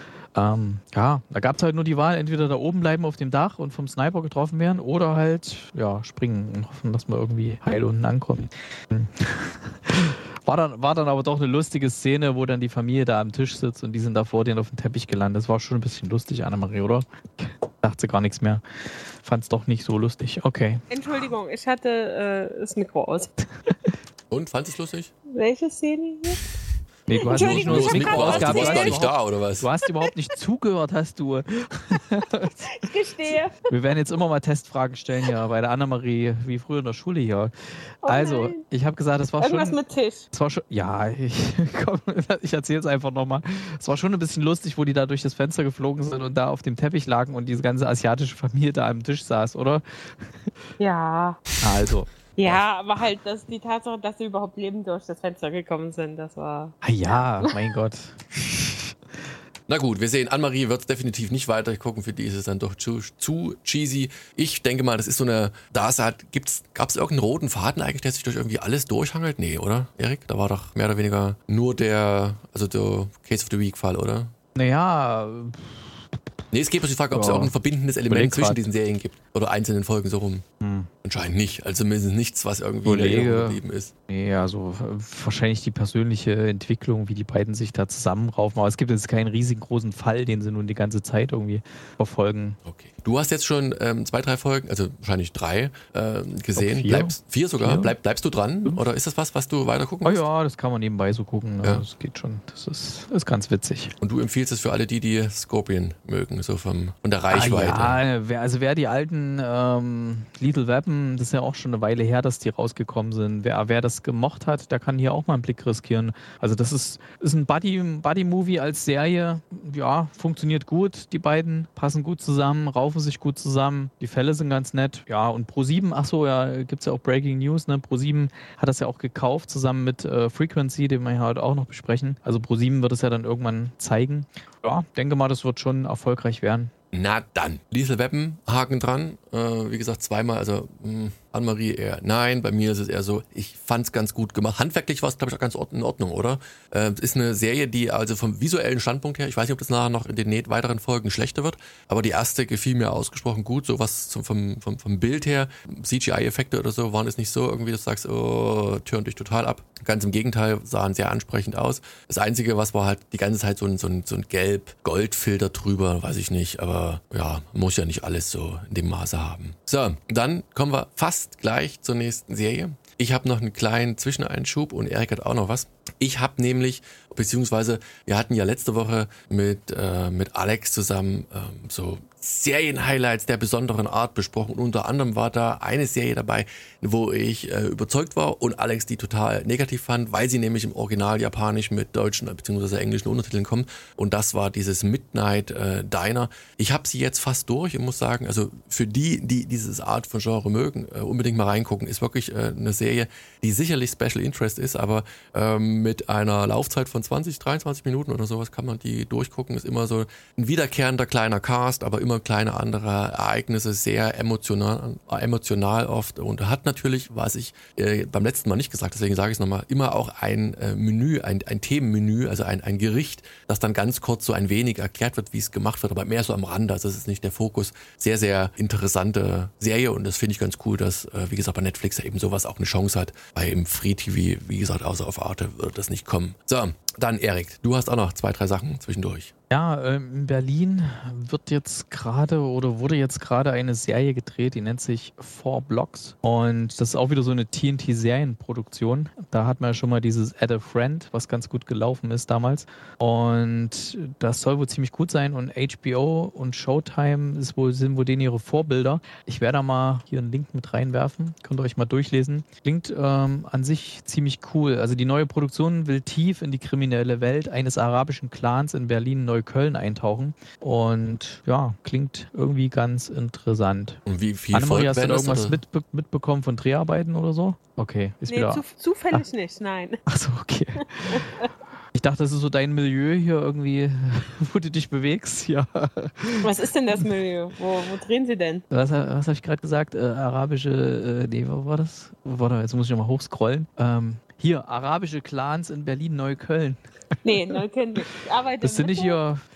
Ähm, ja, da gab's halt nur die Wahl, entweder da oben bleiben auf dem Dach und vom Sniper getroffen werden oder halt, ja, springen und hoffen, dass man irgendwie heil unten ankommt. War dann, war dann aber doch eine lustige Szene, wo dann die Familie da am Tisch sitzt und die sind da vor denen auf dem Teppich gelandet. Das war schon ein bisschen lustig, Annemarie, oder? Dachte sie gar nichts mehr. Fand's doch nicht so lustig. Okay. Entschuldigung, ich hatte äh, das Mikro aus. Und, fandest du es lustig? Welche Szene hier? Nee, du hast nicht nur Nur das das Mikro Mikro aus, du ausgehabt, warst du gar hast nicht überhaupt- da, oder was? Du hast überhaupt nicht zugehört, hast du. Ich gestehe. Wir werden jetzt immer mal Testfragen stellen hier bei der Annemarie, wie früher in der Schule hier. Oh also, nein. ich habe gesagt, das war Irgendwas schon... mit Tisch. Es war schon, ja, ich, komm, ich erzähle es einfach nochmal. Es war schon ein bisschen lustig, wo die da durch das Fenster geflogen sind und da auf dem Teppich lagen und diese ganze asiatische Familie da am Tisch saß, oder? Ja. Also, Ja, aber halt dass die Tatsache, dass sie überhaupt lebend durch das Fenster gekommen sind, das war... ah ja, mein Gott. Na gut, wir sehen, Annemarie wird definitiv nicht weiter gucken, für die ist es dann doch zu, zu cheesy. Ich denke mal, das ist so eine, da es halt, gibt's, gab es irgendeinen roten Faden eigentlich, der sich durch irgendwie alles durchhangelt? Nee, oder, Erik? Da war doch mehr oder weniger nur der, also der Case of the Week-Fall, oder? Naja, Nee, es geht um die Frage, ob es Ja. irgendein verbindendes Überleg Element zwischen grad. diesen Serien gibt. Oder einzelnen Folgen so rum. hm. Anscheinend nicht. Also zumindest nichts, was irgendwie in Überlege. Erinnerung geblieben ist. Nee, also äh, wahrscheinlich die persönliche Entwicklung, wie die beiden sich da zusammenraufen. Aber es gibt jetzt keinen riesengroßen Fall, den sie nun die ganze Zeit irgendwie verfolgen. Okay. Du hast jetzt schon ähm, zwei, drei Folgen, also wahrscheinlich drei, ähm, gesehen. vier. Bleibst, vier sogar. Vier. Bleib, bleibst du dran? Fünf. Oder ist das was, was du weiter gucken Oh willst? ja, das kann man nebenbei so gucken. Ja. Ja. Das geht schon. Das ist, ist ganz witzig. Und du empfiehlst es für alle, die die Scorpion mögen, so vom, von der Reichweite. Ah, ja, wer, also wer die alten ähm, Lethal Weapon, das ist ja auch schon eine Weile her, dass die rausgekommen sind. Wer, wer das gemocht hat, der kann hier auch mal einen Blick riskieren. Also das ist, ist ein Buddy, Buddy-Movie als Serie. Ja, funktioniert gut. Die beiden passen gut zusammen, raufen sich gut zusammen. Die Fälle sind ganz nett. Ja, und ProSieben, ach so, ja, gibt es ja auch Breaking News. Ne? ProSieben hat das ja auch gekauft, zusammen mit äh, Frequency, den wir ja heute auch noch besprechen. Also ProSieben wird es ja dann irgendwann zeigen. Ja, denke mal, das wird schon erfolgreich werden. Na dann. Lethal Weapon, Haken dran. Äh, wie gesagt, zweimal, also mh, Annemarie eher nein. Bei mir ist es eher so, ich fand's ganz gut gemacht. Handwerklich war es, glaube ich, auch ganz in Ordnung, oder? Äh, ist eine Serie, die also vom visuellen Standpunkt her, ich weiß nicht, ob das nachher noch in den weiteren Folgen schlechter wird, aber die erste gefiel mir ausgesprochen gut. So was zum, vom, vom, vom Bild her, C G I-Effekte oder so, waren es nicht so irgendwie, dass du sagst, oh, turnt dich total ab. Ganz im Gegenteil, sahen sehr ansprechend aus. Das Einzige, was war halt die ganze Zeit so ein, so ein, so ein Gelb-Gold-Filter drüber, weiß ich nicht, aber ja, muss ja nicht alles so in dem Maße haben. So, dann kommen wir fast gleich zur nächsten Serie. Ich habe noch einen kleinen Zwischeneinschub und Erik hat auch noch was. Ich habe nämlich, beziehungsweise wir hatten ja letzte Woche mit, äh, mit Alex zusammen ähm, so Serien-Highlights der besonderen Art besprochen. Und unter anderem war da eine Serie dabei, wo ich äh, überzeugt war und Alex die total negativ fand, weil sie nämlich im Original Japanisch mit deutschen bzw. englischen Untertiteln kommt. Und das war dieses Midnight äh, Diner. Ich habe sie jetzt fast durch und muss sagen, also für die, die dieses Art von Genre mögen, äh, unbedingt mal reingucken. Ist wirklich äh, eine Serie, die sicherlich Special Interest ist, aber ähm, mit einer Laufzeit von zwanzig, dreiundzwanzig Minuten oder sowas kann man die durchgucken. Ist immer so ein wiederkehrender kleiner Cast, aber immer kleine andere Ereignisse, sehr emotional, emotional oft und hat natürlich, was ich äh, beim letzten Mal nicht gesagt, deswegen sage ich es nochmal, immer auch ein äh, Menü, ein, ein Themenmenü, also ein, ein Gericht, das dann ganz kurz so ein wenig erklärt wird, wie es gemacht wird, aber mehr so am Rande, also das ist nicht der Fokus. Sehr, sehr interessante Serie und das finde ich ganz cool, dass, äh, wie gesagt, bei Netflix ja eben sowas auch eine Chance hat. Bei im Free-T V, wie gesagt, außer auf Arte wird das nicht kommen. So, dann Erik, du hast auch noch zwei, drei Sachen zwischendurch. Ja, ähm, in Berlin wird jetzt gerade oder wurde jetzt gerade eine Serie gedreht, die nennt sich Four Blocks. Und das ist auch wieder so eine T N T-Serienproduktion. Da hat man ja schon mal dieses Add a Friend, was ganz gut gelaufen ist damals. Und das soll wohl ziemlich gut sein. Und H B O und Showtime ist wohl, sind wohl denen ihre Vorbilder. Ich werde da mal hier einen Link mit reinwerfen. Könnt ihr euch mal durchlesen. Klingt ähm, an sich ziemlich cool. Also die neue Produktion will tief in die kriminelle Welt eines arabischen Clans in Berlin neu Köln eintauchen und ja, klingt irgendwie ganz interessant. Und wie viel Annemarie, Folgen hast du da werden das, irgendwas oder? mitbe mitbekommen von Dreharbeiten oder so? Okay, ist Nee, wieder... zu, zufällig nicht, nein. Achso, okay. Ich dachte, das ist so dein Milieu hier irgendwie, wo du dich bewegst. Ja. Was ist denn das Milieu? Wo, wo drehen sie denn? Was, was habe ich gerade gesagt? Äh, arabische, äh, nee, wo war das? Warte, jetzt muss ich nochmal hochscrollen. Ähm, hier, arabische Clans in Berlin-Neukölln. Nee, Neukölln. Ich arbeite Das sind nicht Mittwoch. hier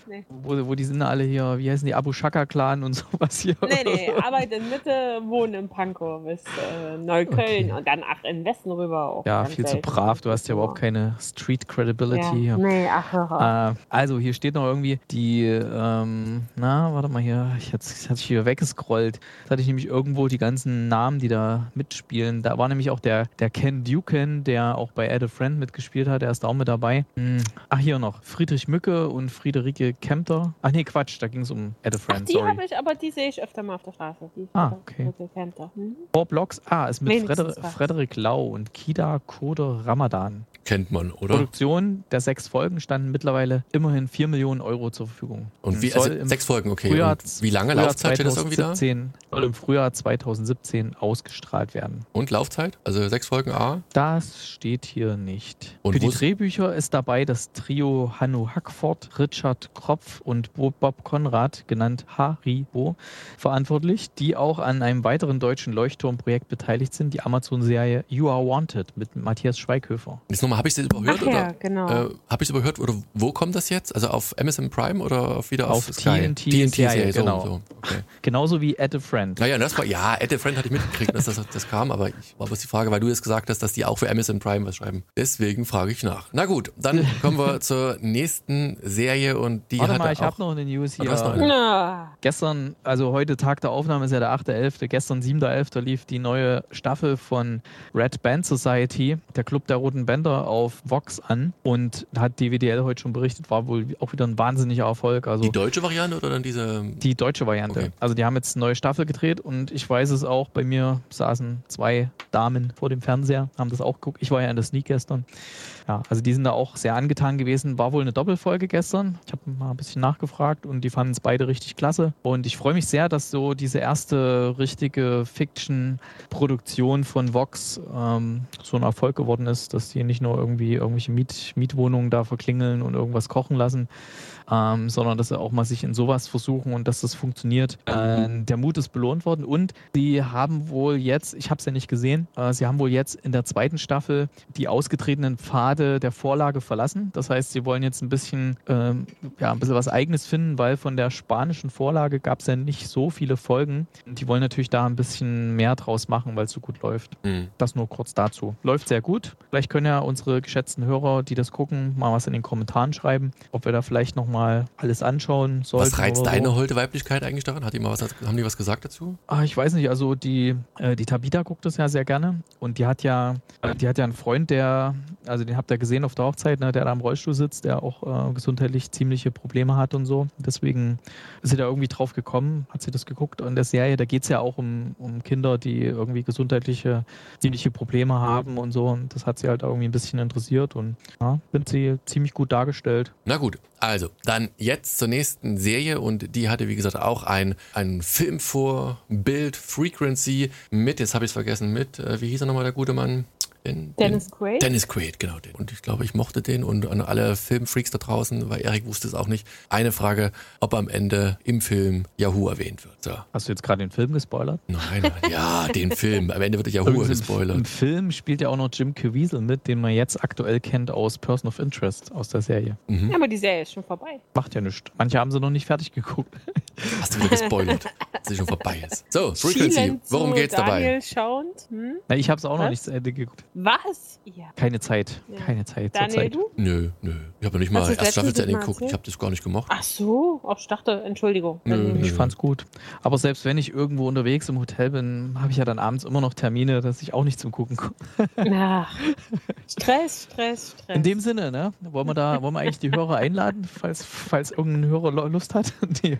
Nee. Wo, wo die sind alle hier, wie heißen die, Abu Shaka-Clan und sowas hier. Nee, nee, Arbeit in Mitte, wohnen in Pankow bis äh, Neukölln Okay. und dann ach, in Westen rüber auch. Ja, ganz viel zu selten. brav. Du hast ja überhaupt keine Street-Credibility. Ja. Nee, ach, hör auf. Äh, also, hier steht noch irgendwie die, ähm, na, warte mal hier, ich jetzt hatte ich hier weggescrollt. Jetzt hatte ich nämlich irgendwo die ganzen Namen, die da mitspielen. Da war nämlich auch der, der Ken Duken, der auch bei Add a Friend mitgespielt hat, der ist da auch mit dabei. Hm. Ach, hier noch, Friedrich Mücke und Friederike Kempter. Ach nee, Quatsch, da ging es um Add a Ach, Friend, die sorry. habe ich, aber die sehe ich öfter mal auf der Straße. Die Ah, okay. Hm? Four Blocks, ah, ist mit Wenigstens Freder was. Frederik Lau und Kida Kode Ramadan. Kennt man, oder? Produktion der sechs Folgen standen mittlerweile immerhin vier Millionen Euro zur Verfügung. Und wie, Soll also im sechs Folgen, okay. Frühjahr, Und wie lange Frühjahr Laufzeit steht das irgendwie da? zweitausendsiebzehn soll im Frühjahr zweitausendsiebzehn ausgestrahlt werden. Und Laufzeit? Also sechs Folgen A? Das steht hier nicht. Und Für die wo ist- Drehbücher ist dabei das Trio Hanno Hackford, Richard Kropf und Bo- Bob Konrad, genannt Haribo, verantwortlich, die auch an einem weiteren deutschen Leuchtturmprojekt beteiligt sind, die Amazon-Serie You Are Wanted mit Matthias Schweighöfer. Jetzt nochmal, habe ich das überhört? Ach ja, oder, genau. Äh, habe ich es überhört? Oder wo kommt das jetzt? Also auf Amazon Prime oder auf wieder auf, Auf Sky? T N T-Serie, so, genau. so. Okay. Genauso wie Add a Friend. Naja, das war, ja, Add a Friend hatte ich mitgekriegt, dass das, das kam, aber ich war bloß die Frage, weil du jetzt gesagt hast, dass die auch für Amazon Prime was schreiben. Deswegen frage ich nach. Na gut, dann kommen wir zur nächsten Serie und die Warte hatte mal, ich auch... habe noch eine News Ah, hier. du hast noch eine. Na, Gestern, also heute Tag der Aufnahme ist ja der achte elfte Gestern, siebter elfter lief die neue Staffel von Red Band Society, der Club der Roten Bänder, auf Vox an. Und hat D W D L heute schon berichtet, war wohl auch wieder ein wahnsinniger Erfolg. Also Die deutsche Variante oder dann diese... die deutsche Variante. Okay. Also die haben jetzt eine neue Staffel gedreht und ich weiß es auch, bei mir saßen zwei Damen vor dem Fernseher, haben das auch geguckt. Ich war ja in der Sneak gestern. Ja, also die sind da auch sehr angetan gewesen. War wohl eine Doppelfolge gestern. Ich habe mal ein bisschen nachgefragt und die fanden es beide richtig klasse. Und ich freue mich sehr, dass so diese erste richtige Fiction-Produktion von Vox ähm, so ein Erfolg geworden ist, dass die nicht nur irgendwie irgendwelche Miet Mietwohnungen da verklingeln und irgendwas kochen lassen, ähm, sondern dass sie auch mal sich in sowas versuchen und dass das funktioniert. Äh, der Mut ist belohnt worden und sie haben wohl jetzt, ich habe es ja nicht gesehen, äh, sie haben wohl jetzt in der zweiten Staffel die ausgetretenen Pfade der Vorlage verlassen. Das heißt, sie wollen jetzt ein bisschen, ähm, ja, ein bisschen was Eigenes finden, weil von der spanischen Vorlage gab es ja nicht so viele Folgen. Und die wollen natürlich da ein bisschen mehr draus machen, weil es so gut läuft. Hm. Das nur kurz dazu. Läuft sehr gut. Vielleicht können ja unsere geschätzten Hörer, die das gucken, mal was in den Kommentaren schreiben, ob wir da vielleicht nochmal alles anschauen sollten. Was reizt oder deine so. holde Weiblichkeit eigentlich daran? Hat die mal was, haben die was gesagt dazu? Ah, ich weiß nicht, also die, äh, die Tabita guckt das ja sehr gerne und die hat ja, äh, die hat ja einen Freund, der, also den habt ihr gesehen auf der Hochzeit, ne, der da im Rollstuhl sitzt, der auch äh, gesundheitlich ziemliche Probleme hat und so. Deswegen ist sie da irgendwie drauf gekommen, hat sie das geguckt. Und in der Serie, da geht es ja auch um, um Kinder, die irgendwie gesundheitliche, ziemliche Probleme haben und so. Und das hat sie halt irgendwie ein bisschen interessiert und ja, finde sie ziemlich gut dargestellt. Na gut, also dann jetzt zur nächsten Serie und die hatte wie gesagt auch ein, ein Film vor Bild Frequency mit, jetzt habe ich es vergessen, mit, äh, wie hieß er nochmal der gute Mann? Den, Dennis den, Quaid? Dennis Quaid, genau. Den. Und ich glaube, ich mochte den und an alle Filmfreaks da draußen, weil Erik wusste es auch nicht. Eine Frage, ob am Ende im Film Yahoo erwähnt wird. So. Hast du jetzt gerade den Film gespoilert? Nein, nein, ja, den Film. Am Ende wird Yahoo Übrigens, Im gespoilert. Film spielt ja auch noch Jim Caviezel mit, den man jetzt aktuell kennt aus Person of Interest, aus der Serie. Mhm. Ja, aber die Serie ist schon vorbei. Macht ja nichts. Manche haben sie noch nicht fertig geguckt. Hast du wieder gespoilert, dass sie schon vorbei ist. So, Frequency, Schielen worum zu geht's dabei? Daniel schauend. Hm? Na, ich habe es auch noch Was? nicht zu Ende geguckt. Was? Ja. Keine Zeit. Ja. Keine Zeit zur Daniel, Zeit. du? Nö, nö. Ich habe noch nicht mal Hast du das erst Staffel letzte zu Ende Mal geguckt. Ich erzählt? habe das gar nicht gemocht. Ach so, oh, ich dachte, Entschuldigung. Nö. Ich fand's gut. Aber selbst wenn ich irgendwo unterwegs im Hotel bin, habe ich ja dann abends immer noch Termine, dass ich auch nicht zum Gucken komme. Ach, Stress, Stress, Stress. In dem Sinne, ne? Wollen wir da, wollen wir eigentlich die Hörer einladen, falls, falls irgendein Hörer Lust hat? Nee.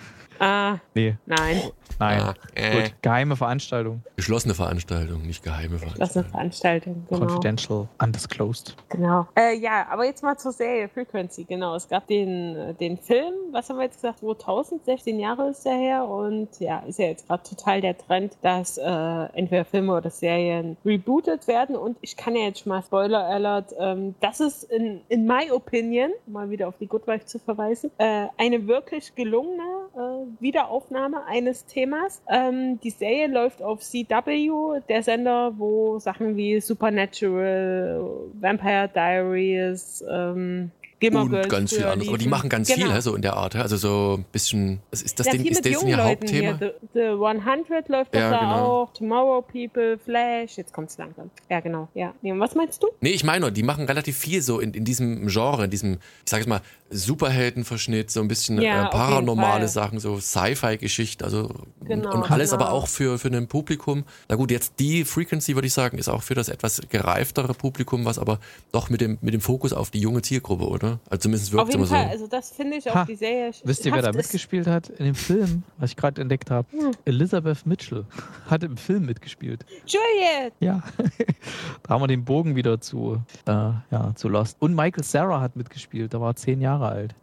Ah, Nee. nein, Nein. Ah, äh. Gut. Geheime Veranstaltung. Geschlossene Veranstaltung, nicht geheime das ist eine Veranstaltung. Veranstaltung, genau. Confidential, undisclosed. Genau. Äh, ja, aber jetzt mal zur Serie Frequency, genau. Es gab den, äh, den Film, was haben wir jetzt gesagt, zweitausend, sechzehn Jahre ist der her und ja, ist ja jetzt gerade total der Trend, dass äh, entweder Filme oder Serien rebootet werden und ich kann ja jetzt schon mal Spoiler Alert, ähm, das ist in, in my opinion, um mal wieder auf die Good Wife zu verweisen, äh, eine wirklich gelungene äh, Wiederaufnahme eines Themas. Ähm, die Serie läuft auf C W, der Sender, wo Sachen wie Supernatural, Vampire Diaries, ähm, Gilmore und Girls ganz viel früher anderes. Aber die liefen. machen ganz Genau. viel, hä, so in der Art. hä? Also so ein bisschen, ist ist das, Ja, Ding, viel ist mit das jungen ihr Leuten Hauptthema? hier. The, The hundert läuft doch Ja, da genau. auch. Tomorrow People, Flash. Jetzt kommt's langsam. Ja, genau. Ja. Nee, und was meinst du? Nee, ich meine nur, die machen relativ viel so in, in diesem Genre, in diesem, ich sag jetzt mal, Superheldenverschnitt, so ein bisschen Ja, äh, auf jeden paranormale Fall. Sachen, so Sci-Fi-Geschichten, also Genau, und alles genau. aber auch für, für ein Publikum. Na gut, jetzt die Frequency, würde ich sagen, ist auch für das etwas gereiftere Publikum, was aber doch mit dem, mit dem Fokus auf die junge Zielgruppe, oder? Also zumindest wirkt Auf es jeden immer so. Fall. Also das finde ich auch Ha, die Serie. Wisst ihr, wer da schafft es- mitgespielt hat in dem Film, was ich gerade entdeckt habe? Hm. Elizabeth Mitchell hat im Film mitgespielt. Juliet! Ja, da haben wir den Bogen wieder zu, äh, ja, zu Lost. Und Michael Cera hat mitgespielt, da war er zehn Jahre alt.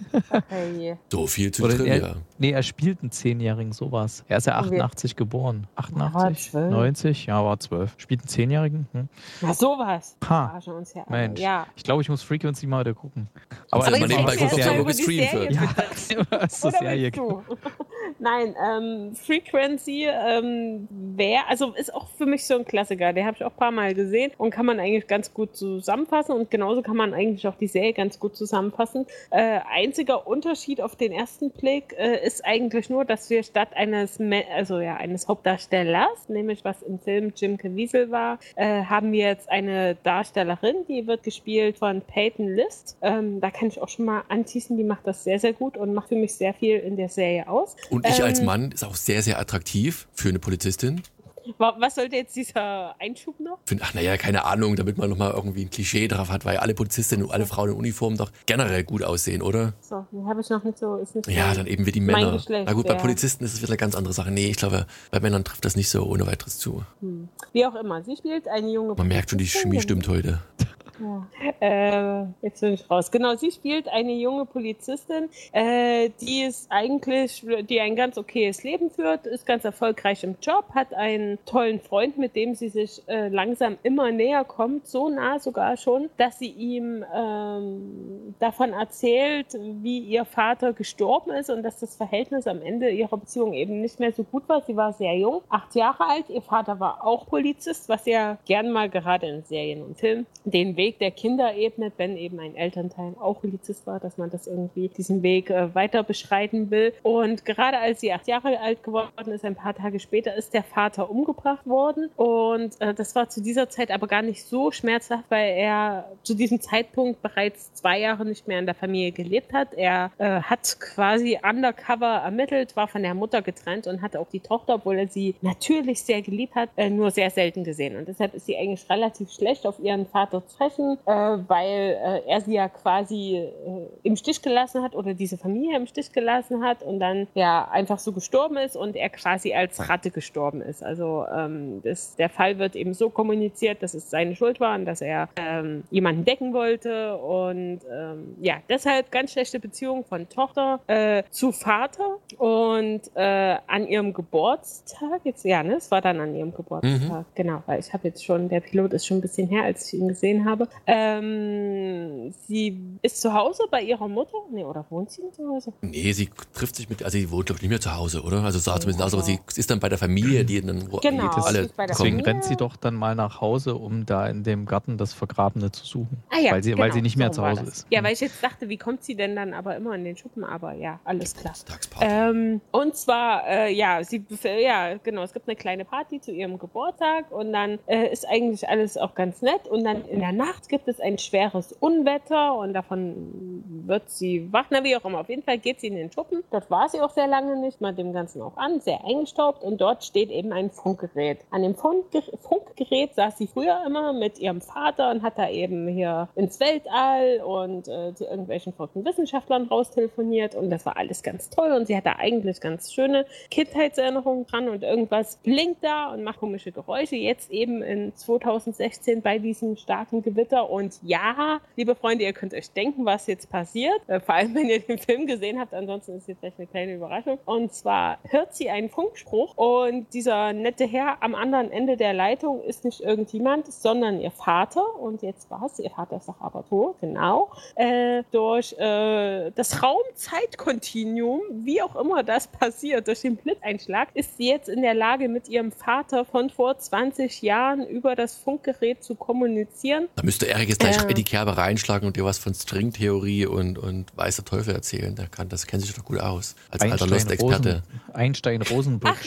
Hey. So viel zu Oder drin, er, ja. Nee, er spielt einen Zehnjährigen, sowas. Er ist ja Und wir- achtundachtzig geboren. war achtundachtzig? zwölf. neunzig? Ja, war zwölf. Spielt einen Zehnjährigen? Hm. Na sowas. Ha. Verarschen uns ja. Mensch. Ja. Ich glaube, ich muss Frequency mal wieder gucken. Aber es jetzt ist nebenbei was gucken, zur ob Serie. wir gestreamt wird. Ja, was zur Oder Serie. willst du? Nein, ähm, Frequency ähm, wäre, also ist auch für mich so ein Klassiker. Den habe ich auch ein paar Mal gesehen und kann man eigentlich ganz gut zusammenfassen und genauso kann man eigentlich auch die Serie ganz gut zusammenfassen. Äh, einziger Unterschied auf den ersten Blick äh, ist eigentlich nur, dass wir statt eines, Me- also ja, eines Hauptdarstellers, nämlich was im Film Jim Caviezel war, äh, haben wir jetzt eine Darstellerin, die wird gespielt von Peyton List. Ähm, da kann ich auch schon mal anteasen, die macht das sehr, sehr gut und macht für mich sehr viel in der Serie aus. Und ich Ähm, als Mann ist auch sehr, sehr attraktiv für eine Polizistin. Wa- Was sollte jetzt dieser Einschub noch? Find, ach naja, keine Ahnung, damit man nochmal irgendwie ein Klischee drauf hat, weil alle Polizistinnen und alle Frauen in Uniform doch generell gut aussehen, oder? So, den habe ich noch nicht so. Ist nicht Ja, mein- dann eben wie die mein Männer. Geschlecht, Na gut, bei ja. Polizisten ist es wieder eine ganz andere Sache. Nee, ich glaube, bei Männern trifft das nicht so ohne weiteres zu. Hm. Wie auch immer, sie spielt eine junge Man merkt schon, die Chemie stimmt heute. Ja. Äh, jetzt bin ich raus. Genau, sie spielt eine junge Polizistin, äh, die ist eigentlich, die ein ganz okayes Leben führt, ist ganz erfolgreich im Job, hat einen tollen Freund, mit dem sie sich äh, langsam immer näher kommt, so nah sogar schon, dass sie ihm ähm, davon erzählt, wie ihr Vater gestorben ist und dass das Verhältnis am Ende ihrer Beziehung eben nicht mehr so gut war. Sie war sehr jung, acht Jahre alt, ihr Vater war auch Polizist, was ja gern mal gerade in Serien und Filmen den Weg der Kinder ebnet, wenn eben ein Elternteil auch Polizist war, dass man das irgendwie diesen Weg äh, weiter beschreiten will. Und gerade als sie acht Jahre alt geworden ist, ein paar Tage später, ist der Vater umgebracht worden. Und äh, das war zu dieser Zeit aber gar nicht so schmerzhaft, weil er zu diesem Zeitpunkt bereits zwei Jahre nicht mehr in der Familie gelebt hat. Er äh, hat quasi undercover ermittelt, war von der Mutter getrennt und hatte auch die Tochter, obwohl er sie natürlich sehr geliebt hat, äh, nur sehr selten gesehen. Und deshalb ist sie eigentlich relativ schlecht auf ihren Vater zu treffen, äh, weil äh, er sie ja quasi äh, im Stich gelassen hat oder diese Familie im Stich gelassen hat und dann ja einfach so gestorben ist und er quasi als Ratte gestorben ist. Also ähm, das, der Fall wird eben so kommuniziert, dass es seine Schuld war und dass er ähm, jemanden decken wollte und ähm, ja, deshalb ganz schlechte Beziehung von Tochter äh, zu Vater und äh, an ihrem Geburtstag, jetzt ja, ne, es war dann an ihrem Geburtstag, genau, weil ich habe jetzt schon, der Pilot ist schon ein bisschen her, als ich ihn gesehen habe. Ähm, sie ist zu Hause bei ihrer Mutter, ne, oder wohnt sie zu Hause? Nee, sie trifft sich mit, also sie wohnt glaube ich nicht mehr zu Hause, oder? Also sah zumindest Ja, aus, aber sie ist dann bei der Familie, die dann wo Genau, die sie alle ist bei der Deswegen Familie. rennt sie doch dann mal nach Hause, um da in dem Garten das Vergrabene zu suchen. Ah ja, weil, sie, genau, weil sie nicht mehr so zu war Hause das. ist. Ja, weil ich jetzt dachte, wie kommt sie denn dann aber immer in den Schuppen? Aber ja, alles klar. Tagsparty. Ähm, und zwar, äh, ja, sie, ja, genau, es gibt eine kleine Party zu ihrem Geburtstag und dann äh, ist eigentlich alles auch ganz nett und dann in der Nacht gibt es ein schweres Unwetter und davon wird sie wach, na wie auch immer. Auf jeden Fall geht sie in den Schuppen. Dort war sie auch sehr lange nicht, mal dem Ganzen auch an, sehr eingestaubt und dort steht eben ein Funkgerät. An dem Funkger- Funkgerät saß sie früher immer mit ihrem Vater und hat da eben hier ins Weltall und äh, zu irgendwelchen verrückten Wissenschaftlern raustelefoniert und das war alles ganz toll und sie hatte eigentlich ganz schöne Kindheitserinnerungen dran und irgendwas blinkt da und macht komische Geräusche. Jetzt eben in zweitausendsechzehn bei diesem starken Gewitter und ja, liebe Freunde, ihr könnt euch denken, was jetzt passiert, äh, vor allem wenn ihr den Film gesehen habt, ansonsten ist jetzt vielleicht eine kleine Überraschung. Und zwar hört sie einen Funkspruch und dieser nette Herr am anderen Ende der Leitung ist nicht irgendjemand, sondern ihr Vater und jetzt war es, ihr Vater ist doch aber tot, genau, äh, durch äh, das Raumzeitkontinuum, wie auch immer das passiert, durch den Blitzeinschlag, ist sie jetzt in der Lage, mit ihrem Vater von vor zwanzig Jahren über das Funkgerät zu kommunizieren. Da müsste Müsste Erik jetzt gleich Ja. in die Kerbe reinschlagen und dir was von Stringtheorie und, und weißer Teufel erzählen. Der kann, das kennt sich doch gut aus. Als alter Lost-Experte. Rosen, Einstein-Rosenbusch.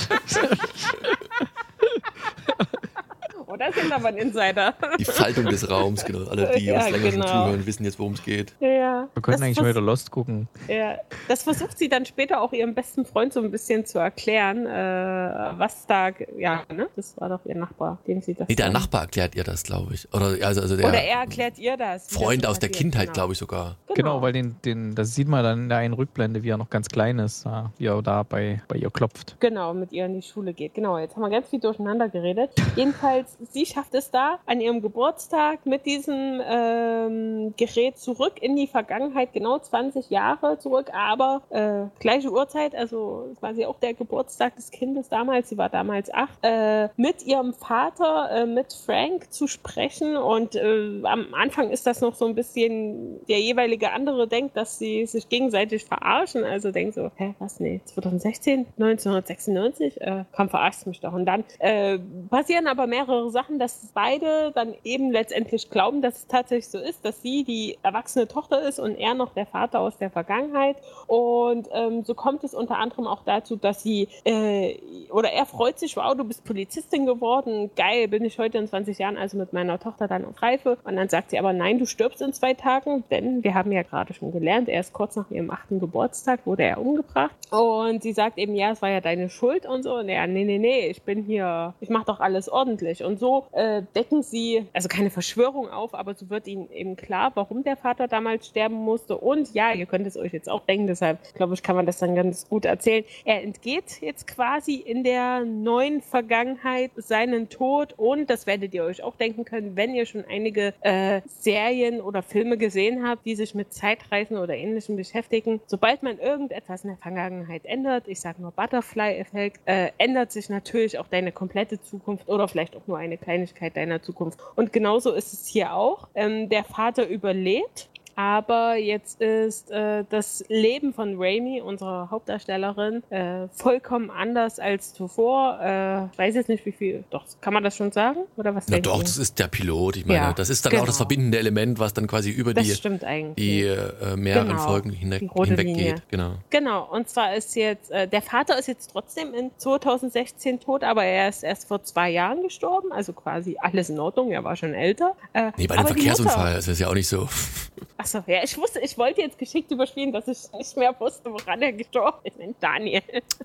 Oh, das ist aber ein Insider. Die Faltung des Raums, genau. Alle, die Ja, uns länger schon genau. zuhören, wissen jetzt, worum es geht. Ja, Wir könnten das eigentlich vers- mal wieder Lost gucken. Ja, das versucht sie dann später auch ihrem besten Freund so ein bisschen zu erklären, äh, was da, ge- ja, ne? Das war doch ihr Nachbar, dem sie das. Nee, der dann- Nachbar erklärt ihr das, glaube ich. Oder also, also der Oder er erklärt ihr das. wie Freund das aus der passiert, Kindheit, genau. glaube ich sogar. Genau, weil den, den, das sieht man dann in der einen Rückblende, wie er noch ganz klein ist, ja, wie er da bei, bei ihr klopft. Genau, mit ihr in die Schule geht. Genau, jetzt haben wir ganz viel durcheinander geredet. Jedenfalls, sie schafft es da an ihrem Geburtstag mit diesem ähm, Gerät zurück in die Vergangenheit, genau zwanzig Jahre zurück, aber äh, gleiche Uhrzeit, also quasi auch der Geburtstag des Kindes damals, sie war damals acht, äh, mit ihrem Vater, äh, mit Frank zu sprechen und äh, am Anfang ist das noch so ein bisschen, der jeweilige andere denkt, dass sie sich gegenseitig verarschen, also denkt so, hä, was, nee, zwanzig sechzehn, neunzehnhundertsechsundneunzig, äh, komm, verarschst mich doch. Und dann äh, passieren aber mehrere Sachen, dass beide dann eben letztendlich glauben, dass es tatsächlich so ist, dass sie die erwachsene Tochter ist und er noch der Vater aus der Vergangenheit. Und ähm, so kommt es unter anderem auch dazu, dass sie, äh, oder er freut sich, wow, du bist Polizistin geworden, geil, bin ich heute in zwanzig Jahren also mit meiner Tochter dann auf Reife. Und dann sagt sie aber, nein, du stirbst in zwei Tagen, denn wir haben ja gerade schon gelernt, erst kurz nach ihrem achten Geburtstag wurde er umgebracht. Und sie sagt eben, ja, es war ja deine Schuld und so. Und er, nee, nee, nee, ich bin hier, ich mache doch alles ordentlich. Und so äh, decken sie, also keine Verschwörung auf, aber so wird ihnen eben klar, warum der Vater damals sterben musste. Und ja, ihr könnt es euch jetzt auch denken, deshalb glaube ich, kann man das dann ganz gut erzählen. Er entgeht jetzt quasi in der neuen Vergangenheit seinen Tod und das werdet ihr euch auch denken können, wenn ihr schon einige äh, Serien oder Filme gesehen habt, die sich mit Zeitreisen oder Ähnlichem beschäftigen. Sobald man irgendetwas in der Vergangenheit ändert, ich sage nur Butterfly-Effekt, äh, ändert sich natürlich auch deine komplette Zukunft oder vielleicht auch nur eine Kleinigkeit deiner Zukunft. Und genauso ist es hier auch. Ähm, der Vater überlebt. Aber jetzt ist äh, das Leben von Raimi, unserer Hauptdarstellerin, äh, vollkommen anders als zuvor. Äh, ich weiß jetzt nicht, wie viel. Doch, kann man das schon sagen? Oder was Na denkt doch, ihr? das ist der Pilot. Ich meine, Ja, das ist dann genau. auch das verbindende Element, was dann quasi über Das die, stimmt eigentlich. die äh, mehreren Genau, Folgen hinweg, die rote hinweg Linie. geht. Genau. Genau, und zwar ist jetzt, äh, der Vater ist jetzt trotzdem in zweitausendsechzehn tot, aber er ist erst vor zwei Jahren gestorben, also quasi alles in Ordnung, er war schon älter. Äh, Nee, bei einem aber die Verkehrsunfall, Mutter- das ist ja auch nicht so. Achso, ja, ich wusste, ich wollte jetzt geschickt überspielen, dass ich nicht mehr wusste, woran er gestorben ist. Mensch, Daniel.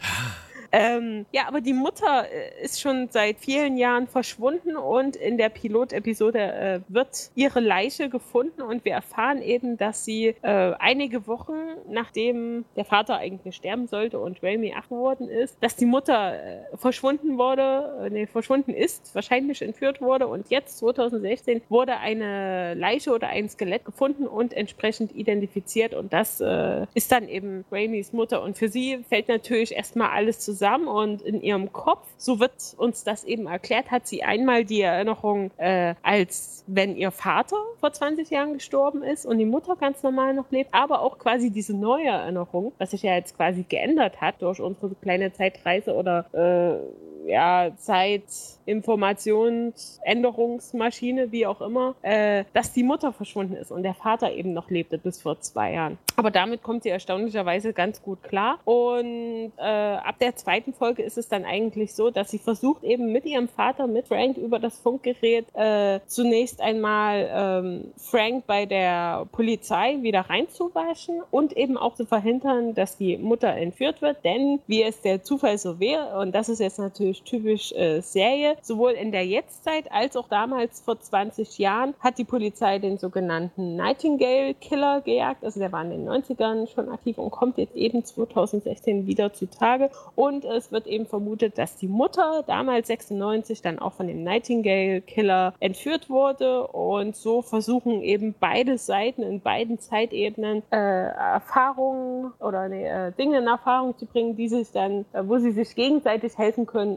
Ähm, ja, aber die Mutter äh, ist schon seit vielen Jahren verschwunden und in der Pilotepisode äh, wird ihre Leiche gefunden und wir erfahren eben, dass sie äh, einige Wochen nachdem der Vater eigentlich sterben sollte und Raimi acht geworden ist, dass die Mutter äh, verschwunden wurde, äh, nee, verschwunden ist, wahrscheinlich entführt wurde und jetzt zweitausendsechzehn wurde eine Leiche oder ein Skelett gefunden und entsprechend identifiziert und das äh, ist dann eben Raimis Mutter und für sie fällt natürlich erstmal alles zusammen und in ihrem Kopf, so wird uns das eben erklärt, hat sie einmal die Erinnerung, äh, als wenn ihr Vater vor zwanzig Jahren gestorben ist und die Mutter ganz normal noch lebt, aber auch quasi diese neue Erinnerung, was sich ja jetzt quasi geändert hat durch unsere kleine Zeitreise oder äh, ja, Zeitinformationsänderungsmaschine, wie auch immer, äh, dass die Mutter verschwunden ist und der Vater eben noch lebte bis vor zwei Jahren. Aber damit kommt sie erstaunlicherweise ganz gut klar und äh, ab der zweiten Folge ist es dann eigentlich so, dass sie versucht eben mit ihrem Vater, mit Frank über das Funkgerät äh, zunächst einmal ähm, Frank bei der Polizei wieder reinzuwaschen und eben auch zu verhindern, dass die Mutter entführt wird, denn wie es der Zufall so wäre, und das ist jetzt natürlich typisch äh, Serie, sowohl in der Jetztzeit als auch damals vor zwanzig Jahren hat die Polizei den sogenannten Nightingale-Killer gejagt, also der war in den neunzigern schon aktiv und kommt jetzt eben zweitausendsechzehn wieder zutage und es wird eben vermutet, dass die Mutter damals sechsundneunzig dann auch von dem Nightingale-Killer entführt wurde und so versuchen eben beide Seiten in beiden Zeitebenen äh, Erfahrungen oder nee, äh, Dinge in Erfahrung zu bringen, die sich dann, äh, wo sie sich gegenseitig helfen können,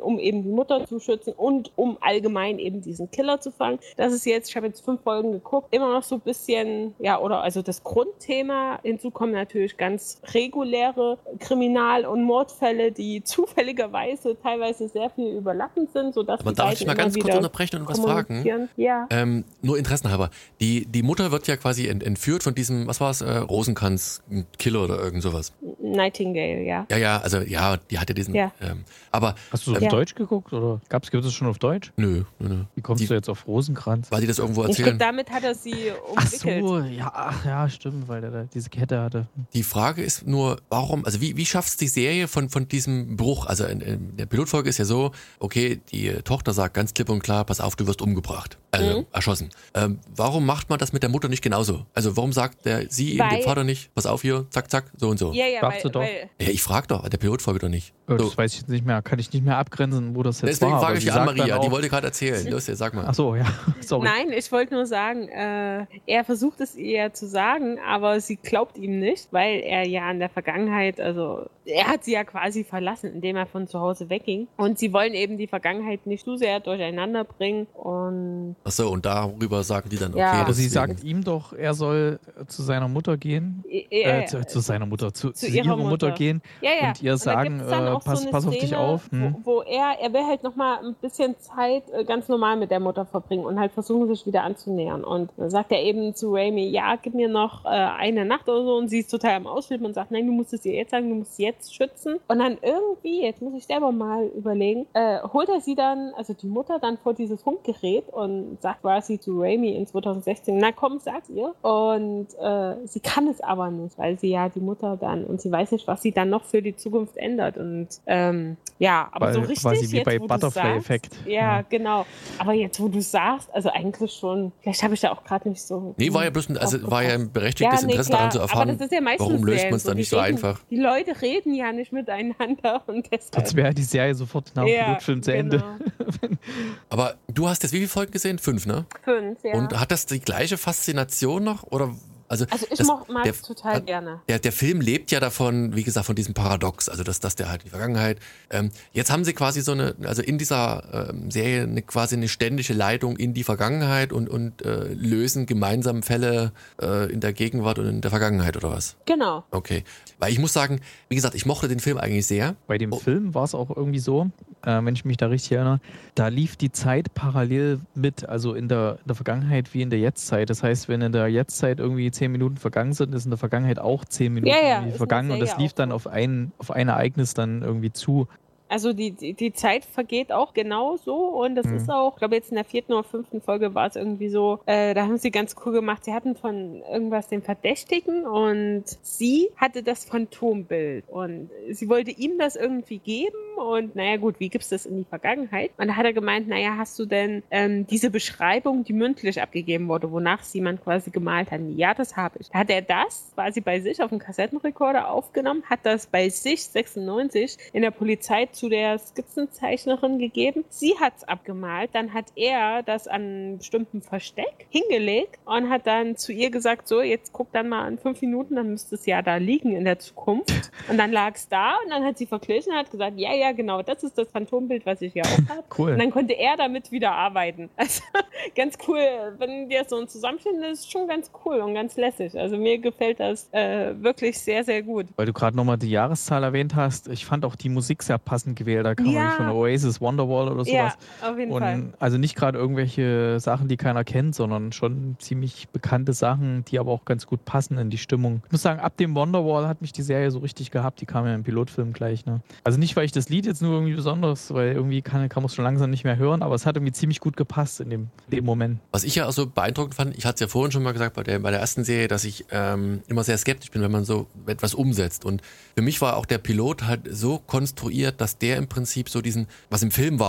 um eben die Mutter zu schützen und um allgemein eben diesen Killer zu fangen. Das ist jetzt, ich habe jetzt fünf Folgen geguckt, immer noch so ein bisschen, ja, oder also das Grundthema. Hinzu kommen natürlich ganz reguläre Kriminal- und Mordfälle, die zufälligerweise teilweise sehr viel überlappend sind, sodass Aber darf ich mal ganz kurz unterbrechen und was fragen? Ja. Ähm, nur interessenhalber. Die, die Mutter wird ja quasi ent, entführt von diesem, was war es, äh, Rosenkranz-Killer oder irgend sowas. Nightingale, ja. Ja, ja, also ja, die hatte diesen. Ja. Ähm, aber Hast du so auf Ja. Deutsch geguckt oder gab's, gibt es schon auf Deutsch? nö, nö, nö. Wie kommst Die- du jetzt auf Rosenkranz? Weil die das irgendwo Ich glaube, erzählen. damit hat er sie Ach umwickelt. so, ja, ach, ja, stimmt, weil der da diese Kette hatte. Die Frage ist nur, warum, also wie, wie schafft es die Serie von, von diesem Bruch? Also in, in der Pilotfolge ist ja so, okay, die Tochter sagt ganz klipp und klar, pass auf, du wirst umgebracht, also Mhm. erschossen. Ähm, warum macht man das mit der Mutter nicht genauso? Also warum sagt der, sie eben Weil- dem Vater nicht, pass auf hier, zack, zack, so und so? Ja, ja, Sagst weil, du doch. weil Ja, ich frag doch, an der Pilotfolge doch nicht. Äh, So. Das weiß ich jetzt nicht mehr, kann ich nicht mehr abgrenzen, wo das jetzt Deswegen war. frage aber ich sie die sagt Anne-Maria, dann die auch- wollte gerade erzählen. Los, jetzt sag mal. Ach so, ja, sorry. Nein, ich wollte nur sagen, äh, er versucht es ihr zu sagen, aber sie glaubt ihm nicht, weil er ja in der Vergangenheit, also er hat sie ja quasi verlassen, indem er von zu Hause wegging. Und sie wollen eben die Vergangenheit nicht zu sehr durcheinander bringen. Und Ach so, und darüber sagen die dann, okay, Ja. Aber sie deswegen. sagt ihm doch, er soll zu seiner Mutter gehen. er, Äh, zu, zu seiner Mutter, zu, zu, ihrer ihrer Mutter, Mutter. gehen ja, ja. und ihr da sagen, gibt's dann äh, auch pass, eine pass auf dich Szene, auf. Hm. Wo, wo er, er will halt nochmal ein bisschen Zeit äh, ganz normal mit der Mutter verbringen und halt versuchen, sich wieder anzunähern. Und dann sagt er eben zu Raimi, ja, gib mir noch äh, eine Nacht oder so. Und sie ist total am Ausflippen und sagt, nein, du musst es ihr jetzt sagen, du musst sie jetzt schützen. Und dann irgendwie, jetzt muss ich selber mal überlegen, äh, holt er sie dann, also die Mutter dann vor dieses Funkgerät und sagt quasi zu Raimi in zwanzig sechzehn, na komm, sag's ihr. Und äh, sie kann es aber nicht, weil sie ja die Mutter dann, und sie weiß nicht, was sie dann noch für die Zukunft ändert. Und ähm, ja, aber Weil so richtig quasi wie jetzt, bei wo du's Butterfly-Effekt. sagst, Ja, Ja. genau. Aber jetzt, wo du sagst, also eigentlich schon, vielleicht habe ich da auch gerade nicht so... Nee, war ja bloß ein, also war ja ein berechtigtes Ja, nee, Interesse klar. daran zu Aber erfahren, das ist ja meistens warum löst Serien man es so. dann Die nicht so reden, einfach. Die Leute reden ja nicht miteinander und deshalb... Sonst wäre die Serie sofort nach dem Ja, Pilotfilm zu Ende. genau. Aber du hast jetzt wie viele Folgen gesehen? Fünf, ne? Fünf, ja. Und hat das die gleiche Faszination noch? Oder also, also ich das, mag der, es total gerne. Der, der Film lebt ja davon, wie gesagt, von diesem Paradox, also dass, dass der halt die Vergangenheit. Ähm, jetzt haben sie quasi so eine, also in dieser ähm, Serie eine, quasi eine ständige Leitung in die Vergangenheit und, und äh, lösen gemeinsam Fälle äh, in der Gegenwart und in der Vergangenheit oder was? Genau. Okay. Weil ich muss sagen, wie gesagt, ich mochte den Film eigentlich sehr. Bei dem Oh. Film war es auch irgendwie so, äh, wenn ich mich da richtig erinnere, da lief die Zeit parallel mit, also in der, in der Vergangenheit wie in der Jetztzeit. Das heißt, wenn in der Jetztzeit irgendwie zehn Minuten vergangen sind, ist in der Vergangenheit auch zehn Minuten Ja, ja, irgendwie ist in vergangen der und das Serie lief auch dann so. auf ein, auf ein Ereignis dann irgendwie zu. Also die, die, die Zeit vergeht auch genau so und das Mhm. ist auch, ich glaube jetzt in der vierten oder fünften Folge war es irgendwie so, äh, da haben sie ganz cool gemacht, sie hatten von irgendwas den Verdächtigen und sie hatte das Phantombild und sie wollte ihm das irgendwie geben und naja gut, wie gibst du das in die Vergangenheit? Und da hat er gemeint, naja, hast du denn ähm, diese Beschreibung, die mündlich abgegeben wurde, wonach sie man quasi gemalt hat? Ja, das habe ich. Da hat er das quasi bei sich auf dem Kassettenrekorder aufgenommen, hat das bei sich sechsundneunzig in der Polizei zu der Skizzenzeichnerin gegeben. Sie hat es abgemalt, dann hat er das an einem bestimmten Versteck hingelegt und hat dann zu ihr gesagt, so, jetzt guck dann mal in fünf Minuten, dann müsste es ja da liegen in der Zukunft. Und dann lag es da und dann hat sie verglichen und hat gesagt, ja, ja, genau, das ist das Phantombild, was ich hier auch habe. Cool. Und dann konnte er damit wieder arbeiten. Also ganz cool, wenn dir so ein Zusammenschnitt ist, ist schon ganz cool und ganz lässig. Also mir gefällt das äh, wirklich sehr, sehr gut. Weil du gerade nochmal die Jahreszahl erwähnt hast, ich fand auch die Musik sehr passend gewählt. Da kam Ja. man von Oasis, Wonderwall oder sowas. Ja, auf jeden Und Fall. also nicht gerade irgendwelche Sachen, die keiner kennt, sondern schon ziemlich bekannte Sachen, die aber auch ganz gut passen in die Stimmung. Ich muss sagen, ab dem Wonderwall hat mich die Serie so richtig gehabt. Die kam ja im Pilotfilm gleich. Ne? Also nicht, weil ich das Lied jetzt nur irgendwie besonders, weil irgendwie kann, kann man es schon langsam nicht mehr hören, aber es hat irgendwie ziemlich gut gepasst in dem, dem Moment. Was ich ja auch so beeindruckend fand, ich hatte es ja vorhin schon mal gesagt bei der, bei der ersten Serie, dass ich ähm, immer sehr skeptisch bin, wenn man so etwas umsetzt. Und für mich war auch der Pilot halt so konstruiert, dass der im Prinzip so diesen, was im Film war,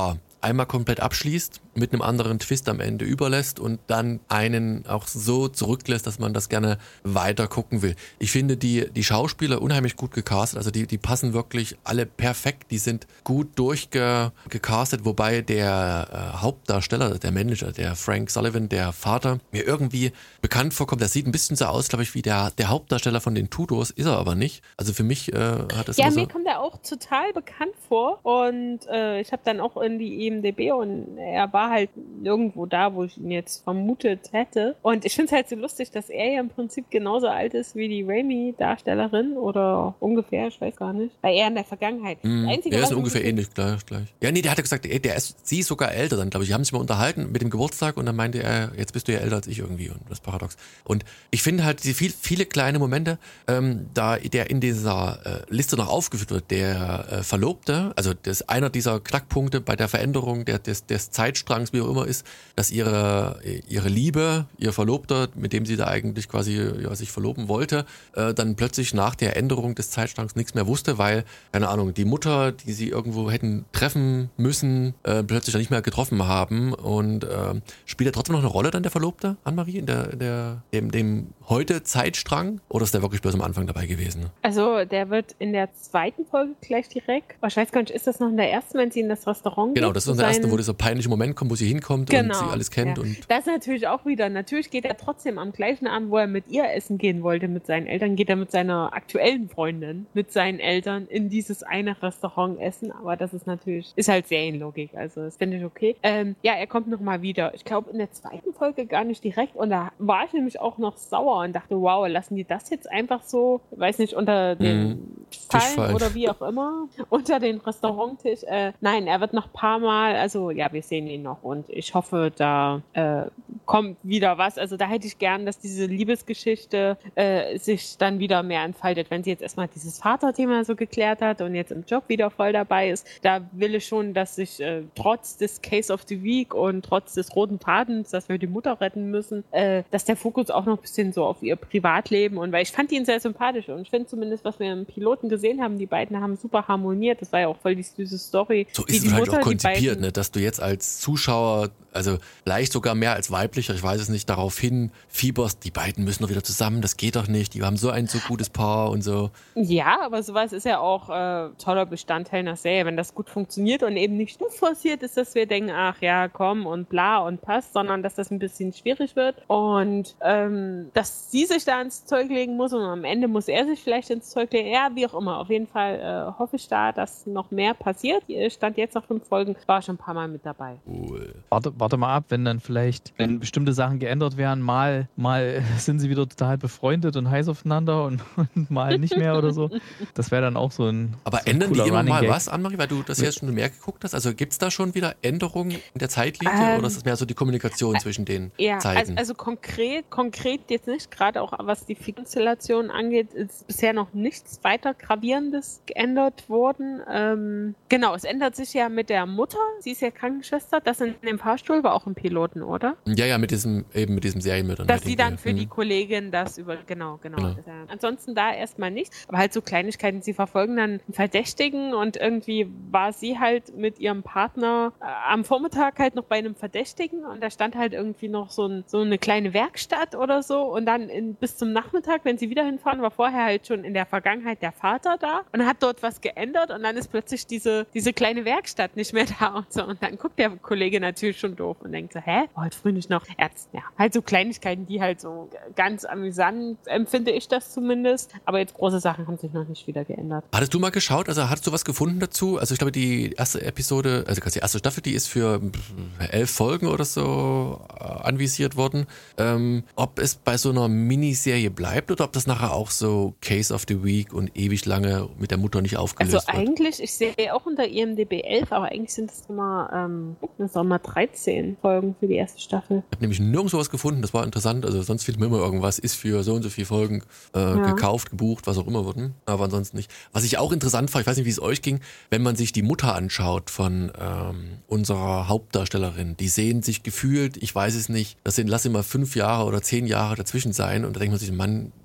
einmal komplett abschließt, mit einem anderen Twist am Ende überlässt und dann einen auch so zurücklässt, dass man das gerne weiter gucken will. Ich finde die, die Schauspieler unheimlich gut gecastet, also die, die passen wirklich alle perfekt, die sind gut durchgecastet, wobei der äh, Hauptdarsteller, der Manager, der Frank Sullivan, der Vater, mir irgendwie bekannt vorkommt. Der sieht ein bisschen so aus, glaube ich, wie der, der Hauptdarsteller von den Tudors, ist er aber nicht. Also für mich äh, hat es Ja, so mir kommt er auch total bekannt vor und äh, ich habe dann auch in die I M D B und er war halt irgendwo da, wo ich ihn jetzt vermutet hätte. Und ich finde es halt so lustig, dass er ja im Prinzip genauso alt ist wie die Raimi-Darstellerin oder ungefähr, ich weiß gar nicht. Weil er in der Vergangenheit. Mm, Einzige, er ist was ungefähr mich- ähnlich, gleich, gleich. Ja, nee, der hatte gesagt, ey, der ist, sie ist sogar älter dann, glaube ich. Die haben sich mal unterhalten mit dem Geburtstag und dann meinte er, jetzt bist du ja älter als ich irgendwie und das ist paradox. Und ich finde halt die viel, viele kleine Momente, ähm, da der in dieser äh, Liste noch aufgeführt wird, der äh, Verlobte, also das ist einer dieser Knackpunkte bei der Veränderung der, des, des Zeitstrangs, wie auch immer ist, dass ihre, ihre Liebe, ihr Verlobter, mit dem sie da eigentlich quasi ja, sich verloben wollte, äh, dann plötzlich nach der Änderung des Zeitstrangs nichts mehr wusste, weil, keine Ahnung, die Mutter, die sie irgendwo hätten treffen müssen, äh, plötzlich dann nicht mehr getroffen haben und äh, spielt er trotzdem noch eine Rolle dann, der Verlobte, Anne-Marie, in der, der, dem, dem heute Zeitstrang, oder ist der wirklich bloß am Anfang dabei gewesen? Also der wird in der zweiten Folge gleich direkt, aber ich weiß gar nicht, ist das noch in der ersten, wenn sie in das Restaurant geht? Genau, das ist in der ersten, wo dieser peinliche Moment kommt, wo sie hinkommt Genau, und sie alles kennt. ja. Und Das ist natürlich auch wieder, natürlich geht er trotzdem am gleichen Abend, wo er mit ihr essen gehen wollte, mit seinen Eltern, geht er mit seiner aktuellen Freundin, mit seinen Eltern in dieses eine Restaurant essen, aber das ist natürlich, ist halt Serienlogik, also das finde ich okay. Ähm, ja, er kommt nochmal wieder, ich glaube in der zweiten Folge gar nicht direkt und da war ich nämlich auch noch sauer und dachte, wow, lassen die das jetzt einfach so, weiß nicht, unter den Mhm. Fallen Tischfallen. oder wie auch immer, unter den Restauranttisch. Äh, nein, er wird noch ein paar Mal, also ja, wir sehen ihn noch und ich hoffe, da äh, kommt wieder was. Also da hätte ich gern, dass diese Liebesgeschichte äh, sich dann wieder mehr entfaltet. Wenn sie jetzt erstmal dieses Vaterthema so geklärt hat und jetzt im Job wieder voll dabei ist, da will ich schon, dass sich äh, trotz des Case of the Week und trotz des roten Fadens, dass wir die Mutter retten müssen, äh, dass der Fokus auch noch ein bisschen so auf ihr Privatleben und weil ich fand ihn sehr sympathisch und ich finde zumindest, was wir im Piloten gesehen haben, die beiden haben super harmoniert. Das war ja auch voll die süße Story. so wie ist die es wahrscheinlich Mutter, auch die konzipiert, beiden- ne, dass du jetzt als Zuschauer, also vielleicht sogar mehr als weiblicher, ich weiß es nicht, darauf hin fieberst, die beiden müssen doch wieder zusammen, das geht doch nicht, die haben so ein so gutes Paar und so. Ja, aber sowas ist ja auch äh, toller Bestandteil einer Serie, wenn das gut funktioniert und eben nicht nur forciert ist, dass wir denken, ach ja, komm und bla und passt, sondern dass das ein bisschen schwierig wird und ähm, dass sie sich da ins Zeug legen muss und am Ende muss er sich vielleicht ins Zeug legen. Ja, wie auch immer. Auf jeden Fall äh, hoffe ich da, dass noch mehr passiert. Ihr Stand jetzt nach fünf Folgen, war schon ein paar Mal mit dabei. Cool. Warte, warte mal ab, wenn dann vielleicht, wenn bestimmte Sachen geändert werden, mal, mal sind sie wieder total befreundet und heiß aufeinander und, und mal nicht mehr oder so. Das wäre dann auch so ein. Aber so ein ändern die cooler immer Running mal Gag. was, Anne-Marie, weil du das jetzt schon mehr geguckt hast? Also gibt es da schon wieder Änderungen in der Zeitlinie Ähm, oder ist es mehr so die Kommunikation zwischen den Ja, also, Zeiten? also konkret, konkret jetzt nicht, gerade auch was die Konstellation angeht, ist bisher noch nichts weiter Gravierendes geändert worden. Ähm, genau, es ändert sich ja mit der Mutter, sie ist ja Krankenschwester, das in dem Fahrstuhl war auch im Piloten, oder? ja, ja, mit diesem, eben mit diesem Serienmörder. Dass den sie dann wir- für die hm. Kollegin das über, genau, genau. Genau. Das, äh, ansonsten da erstmal nicht, aber halt so Kleinigkeiten, sie verfolgen dann einen Verdächtigen und irgendwie war sie halt mit ihrem Partner äh, am Vormittag halt noch bei einem Verdächtigen und da stand halt irgendwie noch so, ein, so eine kleine Werkstatt oder so und dann in, bis zum Nachmittag, wenn sie wieder hinfahren, war vorher halt schon in der Vergangenheit der Vater da und hat dort was geändert und dann ist plötzlich diese, diese kleine Werkstatt nicht mehr da und so und dann guckt der Kollege natürlich schon doof und denkt so, hä, heute früh nicht noch Ärzte. Ja, halt so Kleinigkeiten, die halt so ganz amüsant empfinde ich das zumindest, aber jetzt große Sachen haben sich noch nicht wieder geändert. Hattest du mal geschaut, also hattest du was gefunden dazu? Also ich glaube, die erste Episode, also die erste Staffel, die ist für elf Folgen oder so äh, anvisiert worden. Ähm, ob es bei so einer Miniserie bleibt oder ob das nachher auch so Case of the Week und ewig lange mit der Mutter nicht aufgelöst Also wird? eigentlich, ich sehe auch unter I M D B elf, aber eigentlich sind es immer, ähm, das sind immer dreizehn Folgen für die erste Staffel. Ich habe nämlich nirgendwo was gefunden, das war interessant. Also sonst findet man immer irgendwas, ist für so und so viele Folgen äh, Ja. gekauft, gebucht, was auch immer wurden. Aber ansonsten nicht. Was ich auch interessant fand, ich weiß nicht, wie es euch ging, wenn man sich die Mutter anschaut von ähm, unserer Hauptdarstellerin, die sehen sich gefühlt, ich weiß es nicht, das sind, lass immer fünf Jahre oder zehn Jahre dazwischen sein und da denkt man sich, Mann,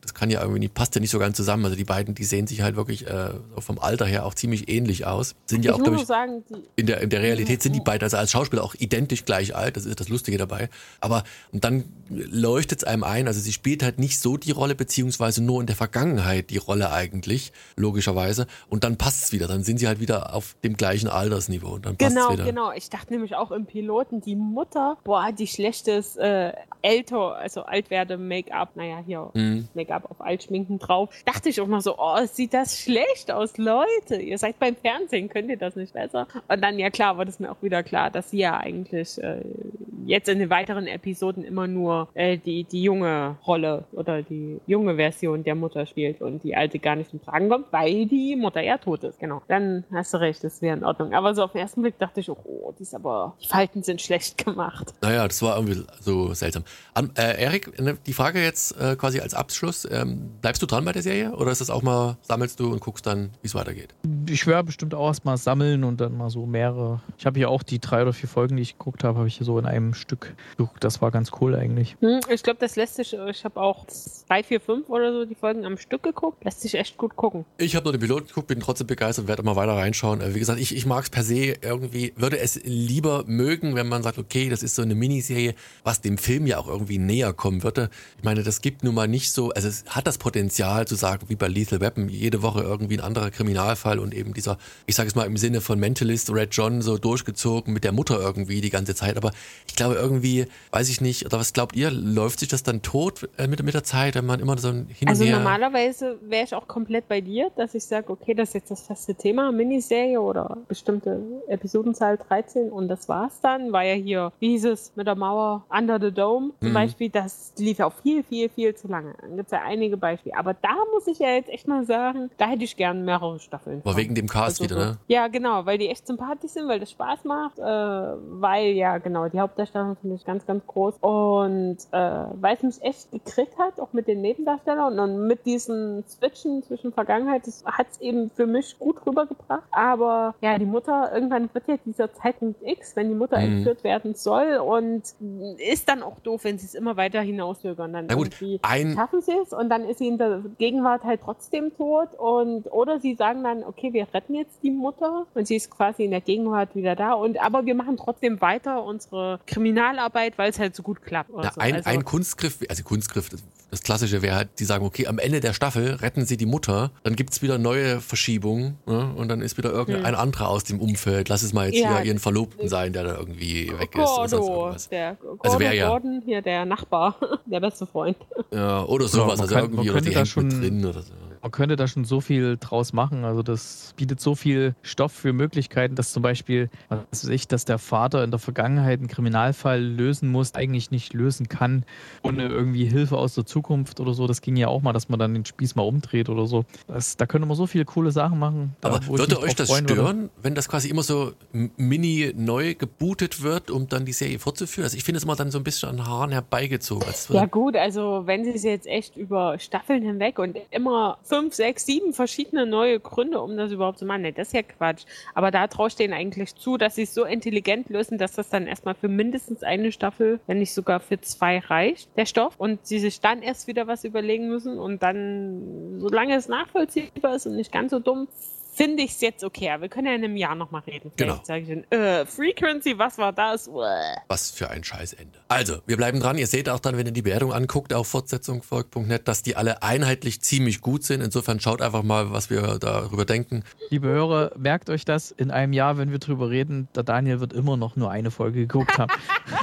das kann ja irgendwie nicht, passt ja nicht so ganz zusammen. Also die beiden, die sehen sich halt wirklich äh, vom Alter her auch ziemlich ähnlich aus. Sind ja ich auch, muss glaube nur ich, sagen, die, in der, in der Realität sind die beiden also als Schauspieler auch identisch gleich alt. Das ist das Lustige dabei. Aber und dann leuchtet es einem ein, also sie spielt halt nicht so die Rolle, beziehungsweise nur in der Vergangenheit die Rolle eigentlich, logischerweise. Und dann passt es wieder. Dann sind sie halt wieder auf dem gleichen Altersniveau. Und dann passt es genau, wieder. genau. Ich dachte nämlich auch im Piloten, die Mutter, boah, die schlechtes äh, älter, also altwerde Make-up, naja, hier Mhm. Make-up auf Altschminken drauf. Dachte ich auch noch so, oh, sieht das schlecht aus, Leute. Ihr seid beim Fernsehen, könnt ihr das nicht besser? Und dann, ja klar, war das mir auch wieder klar, dass sie ja eigentlich äh, jetzt in den weiteren Episoden immer nur äh, die, die junge Rolle oder die junge Version der Mutter spielt und die alte gar nicht zum Tragen kommt, weil die Mutter ja tot ist. Genau. Dann hast du recht, das wäre in Ordnung. Aber so auf den ersten Blick dachte ich auch, oh, die ist aber, die Falten sind schlecht gemacht. Naja, das war irgendwie so seltsam. An, äh, Erik, ne, die Frage jetzt äh, quasi als Abschluss. Ähm, bleibst du dran bei der Serie oder ist das auch mal, sammelst du und guckst dann, wie es weitergeht? Ich werde bestimmt auch erstmal sammeln und dann mal so mehrere. Ich habe hier auch die drei oder vier Folgen, die ich geguckt habe, habe ich hier so in einem Stück geguckt. Das war ganz cool eigentlich. Hm, ich glaube, das lässt sich, ich habe auch drei, vier, fünf oder so die Folgen am Stück geguckt. Lässt sich echt gut gucken. Ich habe nur den Piloten geguckt, bin trotzdem begeistert, werde mal weiter reinschauen. Äh, wie gesagt, ich, ich mag es per se irgendwie, würde es lieber mögen, wenn man sagt, okay, das ist so eine Miniserie, was dem Film ja auch irgendwie näher kommen würde. Ich meine, das gibt nun mal nicht so, also es hat das Potenzial zu sagen, wie bei Lethal Weapon, jede Woche irgendwie ein anderer Kriminalfall und eben dieser, ich sage es mal im Sinne von Mentalist, Red John so durchgezogen mit der Mutter irgendwie die ganze Zeit. Aber ich glaube irgendwie, weiß ich nicht, oder was glaubt ihr, läuft sich das dann tot äh, mit, mit der Zeit, wenn man immer so ein Hin und Also Her... normalerweise wäre ich auch komplett bei dir, dass ich sage, okay, das ist jetzt das feste Thema, Miniserie oder bestimmte Episodenzahl dreizehn und das war's dann. War ja hier, wie hieß es, mit der Mauer Under the Dome zum Mhm. Beispiel, das lief ja auch viel, viel, viel zu lange. Dann gibt es ja einige Beispiele. Aber da muss ich ja jetzt echt mal sagen, da hätte ich gern mehrere Staffeln. Aber von. wegen dem Cast Also wieder, so. ne? Ja, genau, weil die echt sympathisch sind, weil das Spaß macht, äh, weil ja, genau, die Hauptdarsteller finde ich ganz, ganz groß und äh, weil es mich echt gekriegt hat, auch mit den Nebendarstellern und mit diesen Switchen zwischen Vergangenheit, das hat es eben für mich gut rübergebracht, aber ja, die Mutter, irgendwann wird ja dieser Zeitpunkt X, wenn die Mutter Mhm. entführt werden soll und ist dann auch doof, wenn sie es immer weiter hinauszögern, dann Na gut, irgendwie ein- schaffen sie es und dann ist sie in der Gegenwart halt trotzdem tot und oder sie sagen dann, okay, wir retten jetzt die Mutter und sie ist quasi in der Gegenwart wieder da und aber wir machen trotzdem weiter unsere Kriminalarbeit, weil es halt so gut klappt. Oder Na, so. ein, also, ein Kunstgriff, also Kunstgriff, das, das Klassische wäre halt, die sagen, okay, am Ende der Staffel retten sie die Mutter, dann gibt's wieder neue Verschiebungen, ne? Und dann ist wieder irgendein anderer aus dem Umfeld, lass es mal jetzt Ja. hier ihren Verlobten sein, der da irgendwie weg ist oder sonst Gordo, irgendwas. der Gordo Also wär ja- Gordon, hier der Nachbar, der beste Freund. Ja, oder Ja, sowas, man also kann- irgendwie, man oder könnte die da hängt mit schon- drin oder so. Man könnte da schon so viel draus machen. Also das bietet so viel Stoff für Möglichkeiten, dass zum Beispiel, was weiß ich, dass der Vater in der Vergangenheit einen Kriminalfall lösen muss, eigentlich nicht lösen kann, ohne irgendwie Hilfe aus der Zukunft oder so. Das ging ja auch mal, dass man dann den Spieß mal umdreht oder so. Das, da könnte man so viele coole Sachen machen. Da, Aber wo ich würde mich euch drauf das freuen würde. stören, wenn das quasi immer so m- mini neu gebootet wird, um dann die Serie fortzuführen? Also ich finde es immer dann so ein bisschen an den Haaren herbeigezogen. Also Ja gut, also wenn sie es jetzt echt über Staffeln hinweg und immer fünf, sechs, sieben verschiedene neue Gründe, um das überhaupt zu machen, nee, das ist ja Quatsch. Aber da traue ich denen eigentlich zu, dass sie es so intelligent lösen, dass das dann erstmal für mindestens eine Staffel, wenn nicht sogar für zwei reicht, der Stoff. Und sie sich dann erst wieder was überlegen müssen und dann, solange es nachvollziehbar ist und nicht ganz so dumm, finde ich es jetzt okay. Aber wir können ja in einem Jahr nochmal reden. Genau. Vielleicht sage ich dann, äh, Frequency, was war das? Uäh. was für ein Scheißende. Also, wir bleiben dran. Ihr seht auch dann, wenn ihr die Bewertung anguckt auf fortsetzung volk punkt net, dass die alle einheitlich ziemlich gut sind. Insofern schaut einfach mal, was wir darüber denken. Liebe Hörer, merkt euch das, in einem Jahr, wenn wir drüber reden, der Daniel wird immer noch nur eine Folge geguckt haben.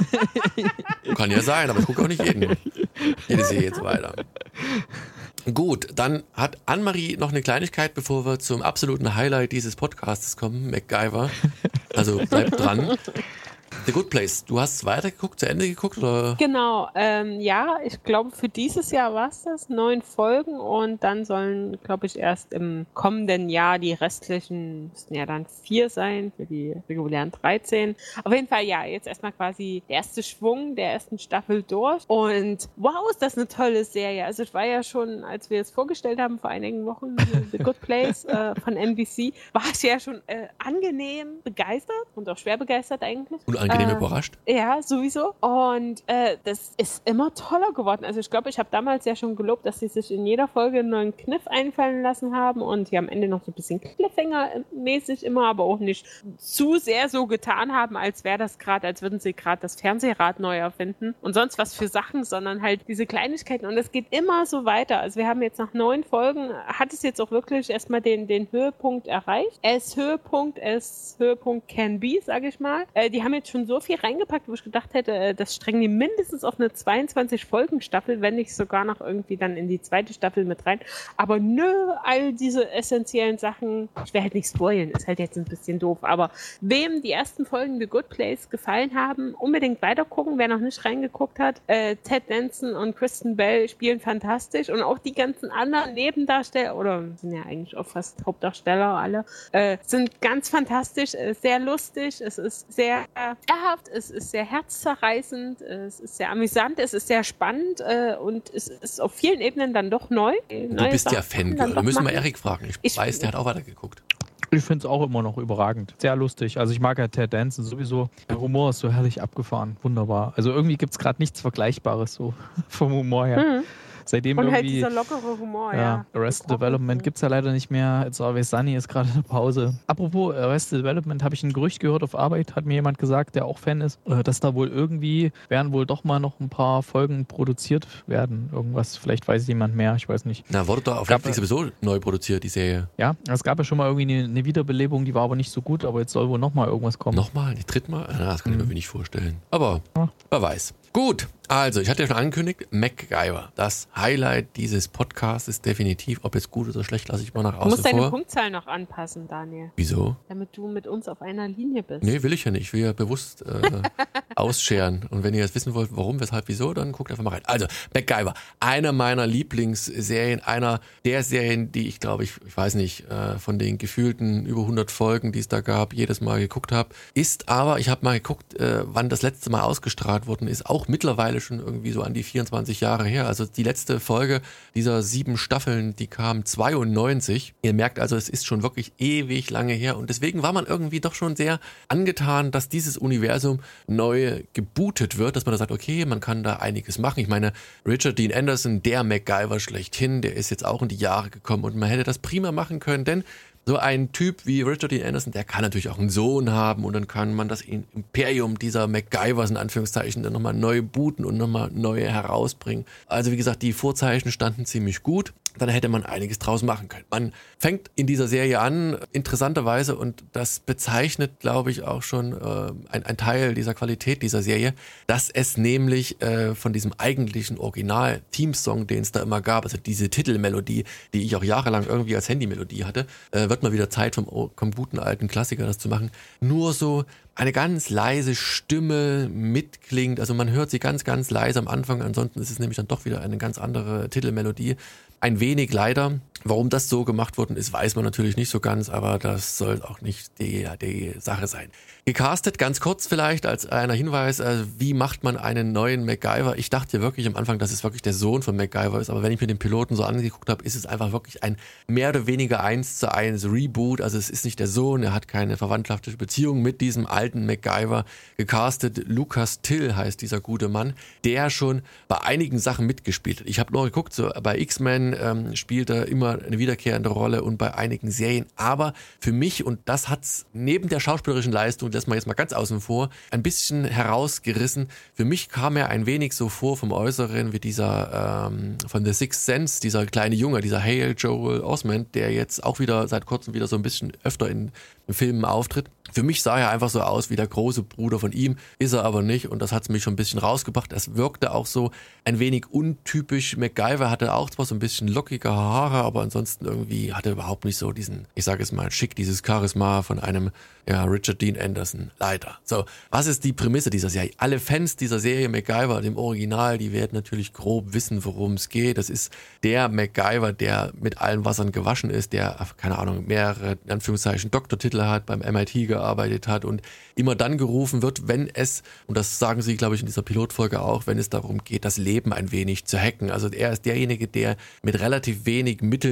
Kann ja sein, aber ich gucke auch nicht jeden. Jede Serie jetzt weiter. Gut, dann hat Annemarie noch eine Kleinigkeit, bevor wir zum absoluten Highlight dieses Podcasts kommen, MacGyver. Also bleibt dran. The Good Place, du hast weitergeguckt, zu Ende geguckt? Oder? Genau, ähm, ja, ich glaube, für dieses Jahr war es das, neun Folgen und dann sollen, glaube ich, erst im kommenden Jahr die restlichen, müssten ja dann vier sein, für die regulären dreizehn. Auf jeden Fall, ja, jetzt erstmal quasi der erste Schwung der ersten Staffel durch und wow, ist das eine tolle Serie. Also ich war ja schon, als wir es vorgestellt haben vor einigen Wochen, The Good Place äh, von N B C, war ich ja schon äh, angenehm begeistert und auch schwer begeistert eigentlich. Unangenehm angenehm äh, überrascht. Ja, sowieso. Und äh, das ist immer toller geworden. Also ich glaube, ich habe damals ja schon gelobt, dass sie sich in jeder Folge einen neuen Kniff einfallen lassen haben und die am Ende noch so ein bisschen Cliffhanger-mäßig immer, aber auch nicht zu sehr so getan haben, als wäre das gerade, als würden sie gerade das Fernsehrad neu erfinden und sonst was für Sachen, sondern halt diese Kleinigkeiten. Und es geht immer so weiter. Also wir haben jetzt nach neun Folgen, hat es jetzt auch wirklich erstmal den, den Höhepunkt erreicht. Es Höhepunkt, es Höhepunkt can be, sage ich mal. Äh, die haben jetzt schon so viel reingepackt, wo ich gedacht hätte, äh, das strengen die mindestens auf eine zweiundzwanzig-Folgen-Staffel, wenn nicht sogar noch irgendwie dann in die zweite Staffel mit rein. Aber nö, all diese essentiellen Sachen, ich will halt nicht spoilen, ist halt jetzt ein bisschen doof, aber wem die ersten Folgen The Good Place gefallen haben, unbedingt weitergucken, wer noch nicht reingeguckt hat. Äh, Ted Danson und Kristen Bell spielen fantastisch und auch die ganzen anderen Nebendarsteller, oder sind ja eigentlich auch fast Hauptdarsteller alle, äh, sind ganz fantastisch, äh, sehr lustig, es ist sehr erhaft, es ist sehr herzzerreißend, es ist sehr amüsant, es ist sehr spannend äh, und es ist auf vielen Ebenen dann doch neu. Du bist ja Fangirl, da müssen wir Erik fragen. Ich, ich weiß, der hat auch weitergeguckt. Ich finde es auch immer noch überragend. Sehr lustig. Also ich mag ja Ted Danson sowieso. Der Humor ist so herrlich abgefahren. Wunderbar. Also irgendwie gibt es gerade nichts Vergleichbares so vom Humor her. Mhm. Seitdem und irgendwie, halt dieser lockere Humor, ja. ja. Arrested Development gibt es ja leider nicht mehr. It's Always Sunny ist gerade eine Pause. Apropos Arrested Development, habe ich ein Gerücht gehört auf Arbeit, hat mir jemand gesagt, der auch Fan ist, dass da wohl irgendwie, werden wohl doch mal noch ein paar Folgen produziert werden. Irgendwas, vielleicht weiß jemand mehr, ich weiß nicht. Na, wurde doch auf Netflix sowieso neu produziert, die Serie. Ja, es gab ja schon mal irgendwie eine, eine Wiederbelebung, die war aber nicht so gut, aber jetzt soll wohl nochmal irgendwas kommen. Nochmal? Die drittmal? Na, das kann mhm. ich mir nicht vorstellen. Aber ja. wer weiß. Gut, also ich hatte ja schon angekündigt, MacGyver, das Highlight dieses Podcasts ist definitiv, ob jetzt gut oder schlecht, lasse ich mal nach außen vor. Du musst deine Punktzahl noch anpassen, Daniel. Wieso? Damit du mit uns auf einer Linie bist. Nee, will ich ja nicht, ich will ja bewusst äh, ausscheren und wenn ihr jetzt wissen wollt, warum, weshalb, wieso, dann guckt einfach mal rein. Also, MacGyver, einer meiner Lieblingsserien, einer der Serien, die ich glaube, ich, ich weiß nicht, äh, von den gefühlten über hundert Folgen, die es da gab, jedes Mal geguckt habe, ist aber, ich habe mal geguckt, äh, wann das letzte Mal ausgestrahlt worden ist, auch mittlerweile schon irgendwie so an die vierundzwanzig Jahre her. Also die letzte Folge dieser sieben Staffeln, die kam zweiundneunzig. Ihr merkt also, es ist schon wirklich ewig lange her und deswegen war man irgendwie doch schon sehr angetan, dass dieses Universum neu gebootet wird, dass man da sagt, okay, man kann da einiges machen. Ich meine, Richard Dean Anderson, der MacGyver schlechthin, der ist jetzt auch in die Jahre gekommen und man hätte das prima machen können, denn so ein Typ wie Richard Dean Anderson, der kann natürlich auch einen Sohn haben und dann kann man das Imperium dieser MacGyvers in Anführungszeichen dann nochmal neu booten und nochmal neu herausbringen. Also wie gesagt, die Vorzeichen standen ziemlich gut. Dann hätte man einiges draus machen können. Man fängt in dieser Serie an, interessanterweise, und das bezeichnet, glaube ich, auch schon äh, ein, ein Teil dieser Qualität dieser Serie, dass es nämlich äh, von diesem eigentlichen Original-Teamsong, den es da immer gab, also diese Titelmelodie, die ich auch jahrelang irgendwie als Handymelodie hatte, äh, wird mal wieder Zeit vom, vom guten alten Klassiker, das zu machen, nur so eine ganz leise Stimme mitklingt. Also man hört sie ganz, ganz leise am Anfang, ansonsten ist es nämlich dann doch wieder eine ganz andere Titelmelodie. Ein wenig leider. Warum das so gemacht worden ist, weiß man natürlich nicht so ganz, aber das soll auch nicht die, die Sache sein. Gecastet, ganz kurz vielleicht als einer Hinweis, also wie macht man einen neuen MacGyver? Ich dachte ja wirklich am Anfang, dass es wirklich der Sohn von MacGyver ist, aber wenn ich mir den Piloten so angeguckt habe, ist es einfach wirklich ein mehr oder weniger eins zu eins Reboot. Also es ist nicht der Sohn, er hat keine verwandtschaftliche Beziehung mit diesem alten MacGyver. Gecastet, Lucas Till heißt dieser gute Mann, der schon bei einigen Sachen mitgespielt hat. Ich habe nur geguckt, so bei X-Men ähm, spielt er immer eine wiederkehrende Rolle und bei einigen Serien, aber für mich, und das hat's neben der schauspielerischen Leistung, das mal jetzt mal ganz außen vor, ein bisschen herausgerissen. Für mich kam er ein wenig so vor vom Äußeren wie dieser ähm, von The Sixth Sense, dieser kleine Junge, dieser Hale Joel Osment, der jetzt auch wieder seit kurzem wieder so ein bisschen öfter in Filmen auftritt. Für mich sah er einfach so aus wie der große Bruder von ihm, ist er aber nicht und das hat es mich schon ein bisschen rausgebracht. Es wirkte auch so ein wenig untypisch. MacGyver hatte auch zwar so ein bisschen lockige Haare, aber ansonsten irgendwie hatte er überhaupt nicht so diesen, ich sage es mal schick, dieses Charisma von einem ja, Richard Dean Anderson, leider. So, was ist die Prämisse dieser Serie? Alle Fans dieser Serie MacGyver, dem Original, die werden natürlich grob wissen, worum es geht. Das ist der MacGyver, der mit allen Wassern gewaschen ist, der, keine Ahnung, mehrere, in Anführungszeichen, Doktortitel hat, beim M I T gearbeitet hat und immer dann gerufen wird, wenn es, und das sagen sie, glaube ich, in dieser Pilotfolge auch, wenn es darum geht, das Leben ein wenig zu hacken. Also er ist derjenige, der mit relativ wenig Mitteln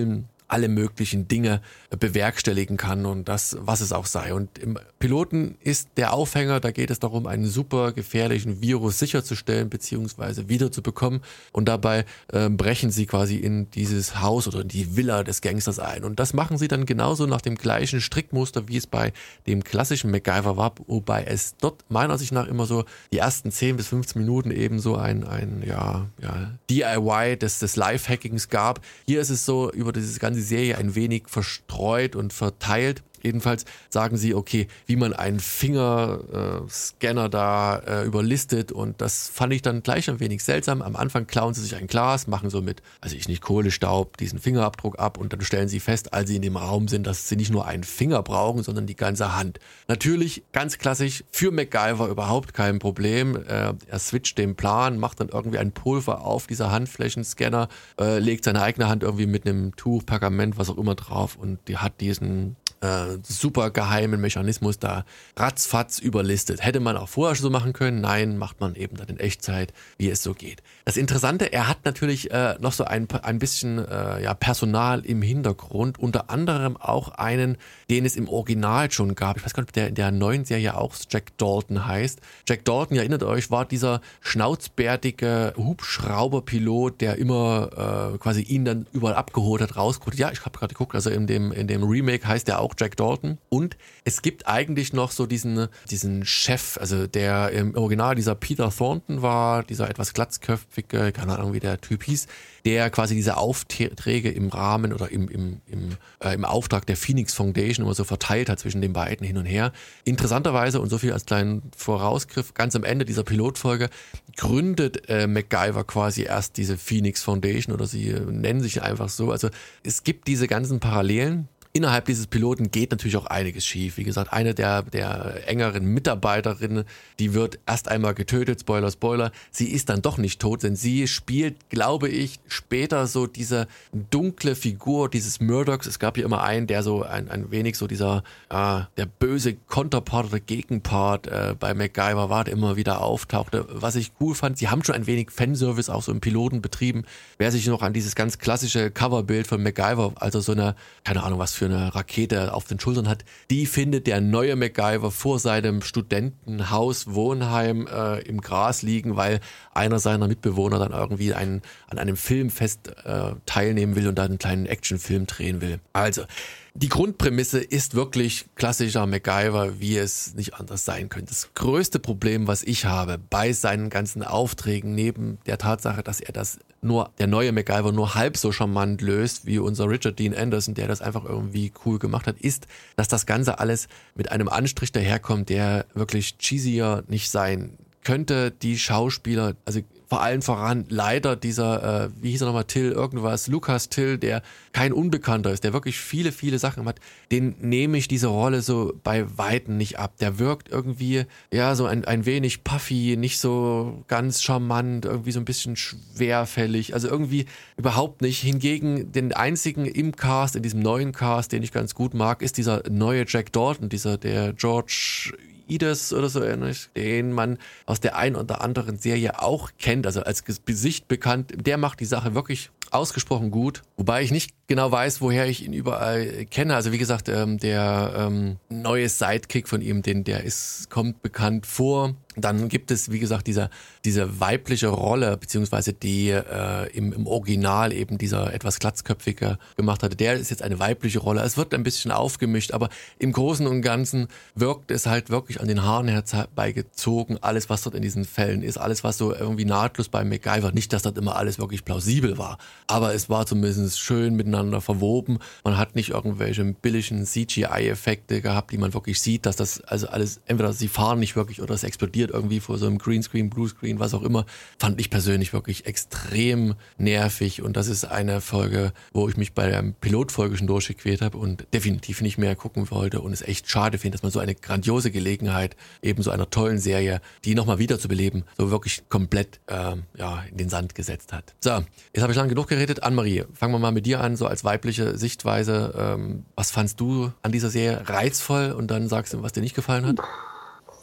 alle möglichen Dinge bewerkstelligen kann und das, was es auch sei. Und im Piloten ist der Aufhänger, da geht es darum, einen super gefährlichen Virus sicherzustellen bzw. wiederzubekommen und dabei äh, brechen sie quasi in dieses Haus oder in die Villa des Gangsters ein. Und das machen sie dann genauso nach dem gleichen Strickmuster, wie es bei dem klassischen MacGyver war, wobei es dort meiner Ansicht nach immer so die ersten zehn bis fünfzehn Minuten eben so ein, ein ja, ja, D I Y des, des Live-Hackings gab. Hier ist es so über diese ganze Serie ein wenig verstreut und verteilt. Jedenfalls sagen sie, okay, wie man einen Fingerscanner äh, da äh, überlistet und das fand ich dann gleich ein wenig seltsam. Am Anfang klauen sie sich ein Glas, machen so mit, also ich nicht Kohlestaub, diesen Fingerabdruck ab und dann stellen sie fest, als sie in dem Raum sind, dass sie nicht nur einen Finger brauchen, sondern die ganze Hand. Natürlich, ganz klassisch, für MacGyver überhaupt kein Problem. Äh, er switcht den Plan, macht dann irgendwie ein Pulver auf dieser Handflächenscanner, äh, legt seine eigene Hand irgendwie mit einem Tuch, Pergament, was auch immer drauf und die hat diesen Äh, super geheimen Mechanismus da ratzfatz überlistet. Hätte man auch vorher schon so machen können? Nein, macht man eben dann in Echtzeit, wie es so geht. Das Interessante, er hat natürlich äh, noch so ein, ein bisschen äh, ja, Personal im Hintergrund, unter anderem auch einen, den es im Original schon gab. Ich weiß gar nicht, ob der in der neuen Serie auch Jack Dalton heißt. Jack Dalton, ihr erinnert euch, war dieser schnauzbärtige Hubschrauberpilot, der immer äh, quasi ihn dann überall abgeholt hat, rausgeholt. Ja, ich habe gerade geguckt, also in dem, in dem Remake heißt der auch Jack Dalton. Und es gibt eigentlich noch so diesen, diesen Chef, also der im Original dieser Peter Thornton war, dieser etwas glatzköpfige, keine Ahnung wie der Typ hieß, der quasi diese Aufträge im Rahmen oder im, im, im, äh, im Auftrag der Phoenix Foundation immer so verteilt hat zwischen den beiden hin und her. Interessanterweise, und so viel als kleinen Vorausgriff, ganz am Ende dieser Pilotfolge gründet äh, MacGyver quasi erst diese Phoenix Foundation oder sie äh, nennen sich einfach so. Also es gibt diese ganzen Parallelen. Innerhalb dieses Piloten geht natürlich auch einiges schief. Wie gesagt, eine der, der engeren Mitarbeiterinnen, die wird erst einmal getötet, Spoiler, Spoiler. Sie ist dann doch nicht tot, denn sie spielt, glaube ich, später so diese dunkle Figur dieses Murdochs. Es gab hier immer einen, der so ein, ein wenig so dieser, äh, der böse Konterpart oder Gegenpart äh, bei MacGyver war, der immer wieder auftauchte. Was ich cool fand, sie haben schon ein wenig Fanservice auch so im Piloten betrieben. Wer sich noch an dieses ganz klassische Coverbild von MacGyver, also so eine, keine Ahnung was für eine Rakete auf den Schultern hat, die findet der neue MacGyver vor seinem Studentenhaus, Wohnheim äh, im Gras liegen, weil einer seiner Mitbewohner dann irgendwie einen, an einem Filmfest äh, teilnehmen will und dann einen kleinen Actionfilm drehen will. Also, die Grundprämisse ist wirklich klassischer MacGyver, wie es nicht anders sein könnte. Das größte Problem, was ich habe bei seinen ganzen Aufträgen, neben der Tatsache, dass er das nur, der neue MacGyver nur halb so charmant löst, wie unser Richard Dean Anderson, der das einfach irgendwie cool gemacht hat, ist, dass das Ganze alles mit einem Anstrich daherkommt, der wirklich cheesier nicht sein könnte. Die Schauspieler, also vor allen voran leider dieser, äh, wie hieß er nochmal, Till irgendwas, Lucas Till, der kein Unbekannter ist, der wirklich viele, viele Sachen hat, den nehme ich diese Rolle so bei Weitem nicht ab. Der wirkt irgendwie, ja, so ein, ein wenig puffy, nicht so ganz charmant, irgendwie so ein bisschen schwerfällig, also irgendwie überhaupt nicht. Hingegen den einzigen im Cast, in diesem neuen Cast, den ich ganz gut mag, ist dieser neue Jack Dalton, dieser, der George Idis oder so ähnlich, den man aus der einen oder anderen Serie auch kennt, also als Gesicht bekannt. Der macht die Sache wirklich ausgesprochen gut, wobei ich nicht genau weiß, woher ich ihn überall kenne. Also wie gesagt, ähm, der ähm, neue Sidekick von ihm, den der ist, kommt bekannt vor. Dann gibt es, wie gesagt, diese, diese weibliche Rolle, beziehungsweise die äh, im, im Original eben dieser etwas glatzköpfige gemacht hatte. Der ist jetzt eine weibliche Rolle. Es wird ein bisschen aufgemischt, aber im Großen und Ganzen wirkt es halt wirklich an den Haaren herbeigezogen. Alles, was dort in diesen Fällen ist, alles, was so irgendwie nahtlos bei MacGyver, nicht, dass das immer alles wirklich plausibel war, aber es war zumindest schön miteinander verwoben. Man hat nicht irgendwelche billigen C G I-Effekte gehabt, die man wirklich sieht, dass das also alles, entweder sie fahren nicht wirklich oder es explodiert irgendwie vor so einem Greenscreen, Bluescreen, was auch immer, fand ich persönlich wirklich extrem nervig und das ist eine Folge, wo ich mich bei der Pilotfolge schon durchgequält habe und definitiv nicht mehr gucken wollte und es echt schade finde, dass man so eine grandiose Gelegenheit eben so einer tollen Serie, die nochmal wieder zu beleben, so wirklich komplett ähm, ja, in den Sand gesetzt hat. So, jetzt habe ich lange genug geredet. Annemarie, fangen wir mal mit dir an, so als weibliche Sichtweise. Ähm, was fandst du an dieser Serie reizvoll und dann sagst du, was dir nicht gefallen hat?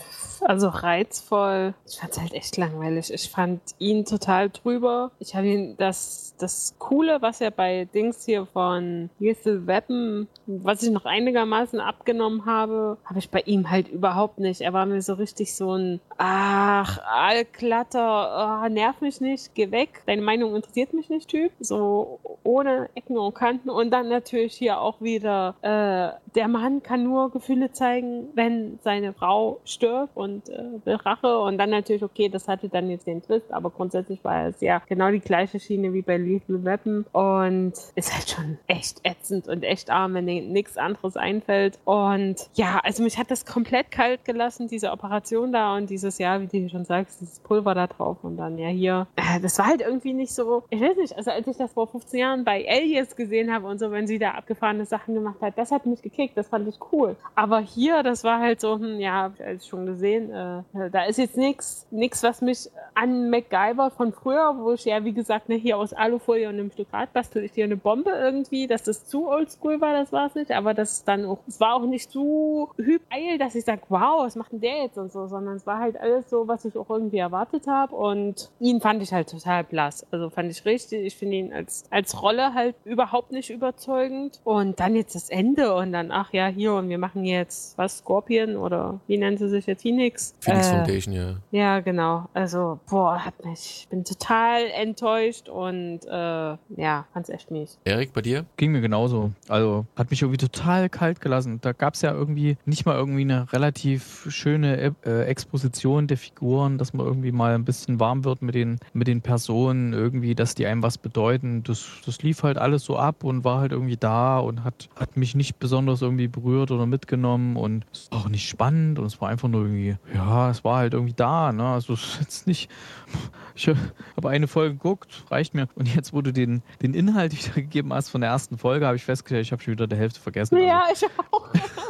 Also reizvoll. Ich fand es halt echt langweilig. Ich fand ihn total drüber. Ich habe ihn, das, das Coole, was er bei Dings hier von Lethal Weapon, was ich noch einigermaßen abgenommen habe, habe ich bei ihm halt überhaupt nicht. Er war mir so richtig so ein, ach, allglatter, oh, nerv mich nicht, geh weg. Deine Meinung interessiert mich nicht, Typ. So ohne Ecken und Kanten. Und dann natürlich hier auch wieder, äh, der Mann kann nur Gefühle zeigen, wenn seine Frau stirbt und äh, will Rache. Und dann natürlich, okay, das hatte dann jetzt den Twist, aber grundsätzlich war es ja genau die gleiche Schiene wie bei Lethal Weapon. Und ist halt schon echt ätzend und echt arm, wenn dir nichts anderes einfällt. Und ja, also mich hat das komplett kalt gelassen, diese Operation da und dieses, ja, wie du schon sagst, dieses Pulver da drauf und dann ja hier. Äh, das war halt irgendwie nicht so, ich weiß nicht, also als ich das vor fünfzehn Jahren bei Alias gesehen habe und so, wenn sie da abgefahrene Sachen gemacht hat, das hat mich gekickt, das fand ich cool. Aber hier, das war halt so, hm, ja, hab ich alles schon gesehen, äh, da ist jetzt nichts, nichts, was mich an MacGyver von früher, wo ich ja, wie gesagt, ne, hier aus Alufolie und einem Stück Rad bastel ich dir eine Bombe irgendwie, dass das zu oldschool war, das war es nicht, aber das dann auch, es war auch nicht so hypeil, dass ich sage, wow, was macht denn der jetzt und so, sondern es war halt alles so, was ich auch irgendwie erwartet habe und ihn fand ich halt total blass, also fand ich richtig, ich finde ihn als, als Rolle halt überhaupt nicht überzeugend und dann jetzt das Ende und dann, ach ja, hier und wir machen jetzt, was, Scorpion oder wie nennen sie sich jetzt, Phoenix? Phoenix äh, Foundation, ja. Ja, genau, also, boah, hat mich, ich bin total enttäuscht und äh, ja, fand's echt mies. Erik, bei dir? Ging mir genauso. Also hat mich irgendwie total kalt gelassen. Da gab es ja irgendwie nicht mal irgendwie eine relativ schöne äh, Exposition der Figuren, dass man irgendwie mal ein bisschen warm wird mit den, mit den Personen, irgendwie, dass die einem was bedeuten. Das, das lief halt alles so ab und war halt irgendwie da und hat, hat mich nicht besonders irgendwie berührt oder mitgenommen und es war auch nicht spannend und es war einfach nur irgendwie, ja, es war halt irgendwie da, ne? Also es ist jetzt nicht, ich habe eine Folge geguckt, reicht mir. Und jetzt, wo du den, den Inhalt wiedergegeben hast von der ersten Folge, habe ich festgestellt, ich habe schon wieder die Hälfte vergessen. Ja, also. ich auch.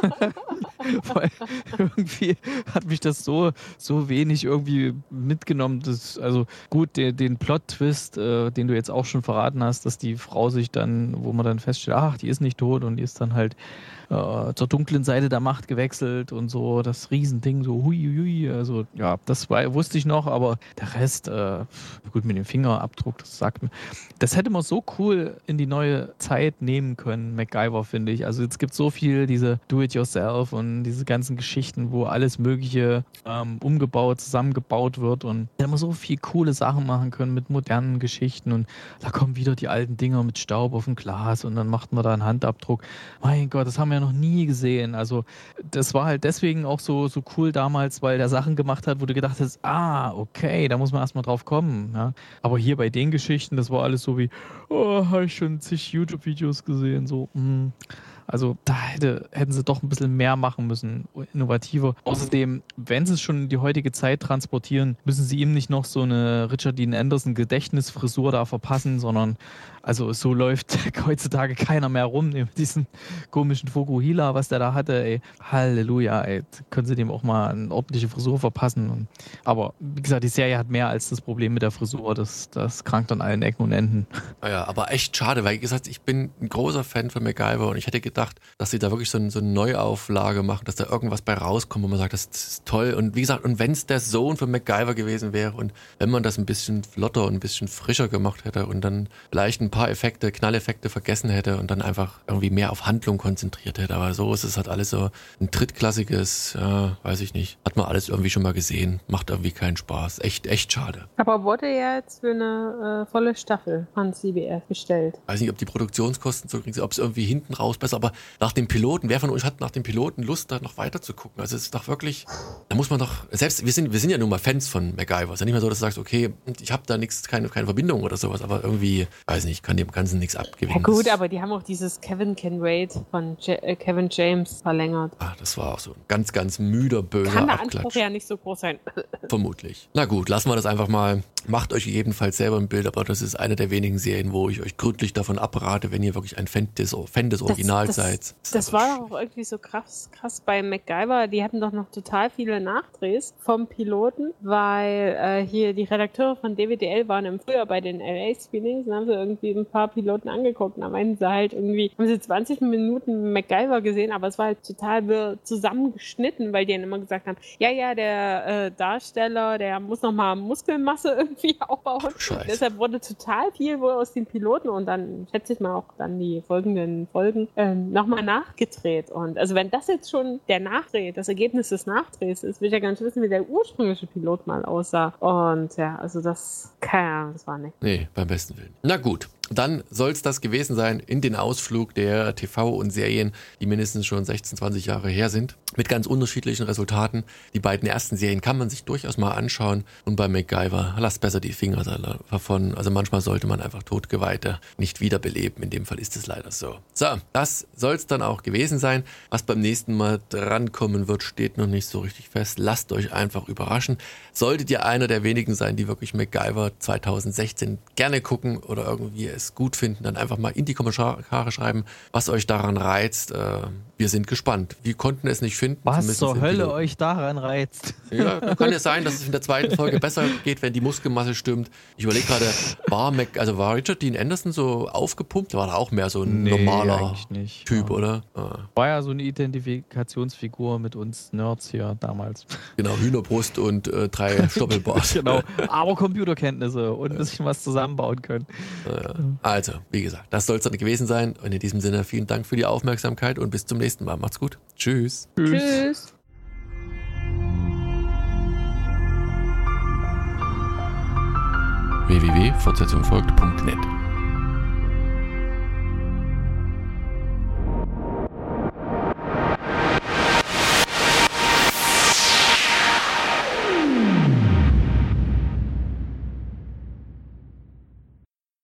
Weil irgendwie hat mich das so, so wenig irgendwie mitgenommen. Dass, also gut, den, den Plot-Twist, äh, den du jetzt auch schon verraten hast, dass die Frau sich dann, wo man dann feststellt, ach, die ist nicht tot und die ist dann halt äh, zur dunklen Seite der Macht gewechselt und so, das Riesending, so hui, hui, also ja, das war, wusste ich noch, aber der Rest, äh, gut, mit dem Fingerabdruck, das sagt mir, das hätte man so cool in die neue Zeit nehmen können, MacGyver, finde ich. Also jetzt gibt es so viel, diese Do-it-yourself und diese ganzen Geschichten, wo alles Mögliche ähm, umgebaut, zusammengebaut wird und da hätte man so viel coole Sachen machen können mit modernen Geschichten und da kommen wieder die alten Dinger mit Staub auf dem Glas und dann macht man da einen Handabdruck. Mein Gott, das haben wir ja noch nie gesehen. Also das war halt deswegen auch so, so cool damals, weil der Sachen gemacht hat, wo du gedacht hast, ah, okay, da muss man erstmal drauf kommen. Ja? Aber hier bei den Geschichten, das war alles so wie, oh, habe ich schon zig YouTube-Videos gesehen, so, mh. Also da hätte, hätten sie doch ein bisschen mehr machen müssen, innovativer. Außerdem, wenn sie es schon in die heutige Zeit transportieren, müssen sie ihm nicht noch so eine Richard Dean Anderson Gedächtnisfrisur da verpassen, sondern also so läuft heutzutage keiner mehr rum mit diesem komischen Fukuhila, was der da hatte. Ey. Halleluja, ey. Können sie dem auch mal eine ordentliche Frisur verpassen. Aber wie gesagt, die Serie hat mehr als das Problem mit der Frisur. Das, das krankt an allen Ecken und Enden. Ja, aber echt schade, weil wie gesagt, ich bin ein großer Fan von MacGyver und ich hätte gedacht, dass sie da wirklich so, ein, so eine Neuauflage machen, dass da irgendwas bei rauskommt, wo man sagt, das, das ist toll. Und wie gesagt, und wenn es der Sohn von MacGyver gewesen wäre und wenn man das ein bisschen flotter und ein bisschen frischer gemacht hätte und dann vielleicht ein paar Effekte, Knalleffekte vergessen hätte und dann einfach irgendwie mehr auf Handlung konzentriert hätte. Aber so ist es halt alles so ein drittklassiges, ja, weiß ich nicht. Hat man alles irgendwie schon mal gesehen. Macht irgendwie keinen Spaß. Echt, echt schade. Aber wurde ja jetzt für eine äh, volle Staffel von C B S bestellt. Weiß nicht, ob die Produktionskosten so kriegen, ob es irgendwie hinten raus besser, aber nach dem Piloten, wer von uns hat nach dem Piloten Lust, da noch weiter zu gucken? Also es ist doch wirklich, da muss man doch, selbst, wir sind, wir sind ja nun mal Fans von MacGyver. Es ist ja nicht mehr so, dass du sagst, okay, ich habe da nichts, keine, keine Verbindung oder sowas, aber irgendwie, weiß nicht, kann dem Ganzen nichts abgewinnen. Ja gut, aber die haben auch dieses Kevin Can Wait von J- äh, Kevin James verlängert. Ah, das war auch so ein ganz, ganz müder, böser Kann der Abklatsch. Anspruch ja nicht so groß sein. Vermutlich. Na gut, lassen wir das einfach mal. Macht euch jedenfalls selber ein Bild, aber das ist eine der wenigen Serien, wo ich euch gründlich davon abrate, wenn ihr wirklich ein Fan des, Fan des Originals das, jenseits. Das, das war doch auch irgendwie so krass, krass bei MacGyver. Die hatten doch noch total viele Nachdrehs vom Piloten, weil äh, hier die Redakteure von D W D L waren im Frühjahr bei den L A-Screenings und haben sie irgendwie ein paar Piloten angeguckt. Und da meinten sie halt irgendwie, haben sie zwanzig Minuten MacGyver gesehen, aber es war halt total wirr zusammengeschnitten, weil die dann immer gesagt haben, ja, ja, der äh, Darsteller, der muss nochmal Muskelmasse irgendwie aufbauen. Scheiße. Deshalb wurde total viel wohl aus den Piloten und dann schätze ich mal auch dann die folgenden Folgen ähm, nochmal nachgedreht. Und also wenn das jetzt schon der Nachdreh, das Ergebnis des Nachdrehs ist, will ich ja gar nicht wissen, wie der ursprüngliche Pilot mal aussah. Und ja, also das, keine Ahnung, das war nicht. Nee, beim besten Willen. Na gut. Dann soll es das gewesen sein in den Ausflug der T V und Serien, die mindestens schon sechzehn, zwanzig Jahre her sind, mit ganz unterschiedlichen Resultaten. Die beiden ersten Serien kann man sich durchaus mal anschauen und bei MacGyver lasst besser die Finger davon. Also manchmal sollte man einfach Totgeweihte nicht wiederbeleben. In dem Fall ist es leider so. So, das soll es dann auch gewesen sein. Was beim nächsten Mal drankommen wird, steht noch nicht so richtig fest. Lasst euch einfach überraschen. Solltet ihr einer der wenigen sein, die wirklich MacGyver zwanzig sechzehn gerne gucken oder irgendwie es gut finden, dann einfach mal in die Kommentare schreiben, was euch daran reizt. Wir sind gespannt. Wir konnten es nicht finden. Was zur Hölle euch daran reizt. Ja, kann ja sein, dass es in der zweiten Folge besser geht, wenn die Muskelmasse stimmt. Ich überlege gerade, war Mac, also war Richard Dean Anderson so aufgepumpt? War da auch mehr so ein nee, normaler nicht, Typ, ja. oder? Ah. War ja so eine Identifikationsfigur mit uns Nerds hier damals. Genau, Hühnerbrust und äh, drei Stoppelbart. Genau, aber Computerkenntnisse und ein bisschen was zusammenbauen können. Also, wie gesagt, das soll es dann gewesen sein. Und in diesem Sinne vielen Dank für die Aufmerksamkeit und bis zum nächsten Mal. Macht's gut. Tschüss. Tschüss. Tschüss. w w w punkt fortsetzung folgt punkt net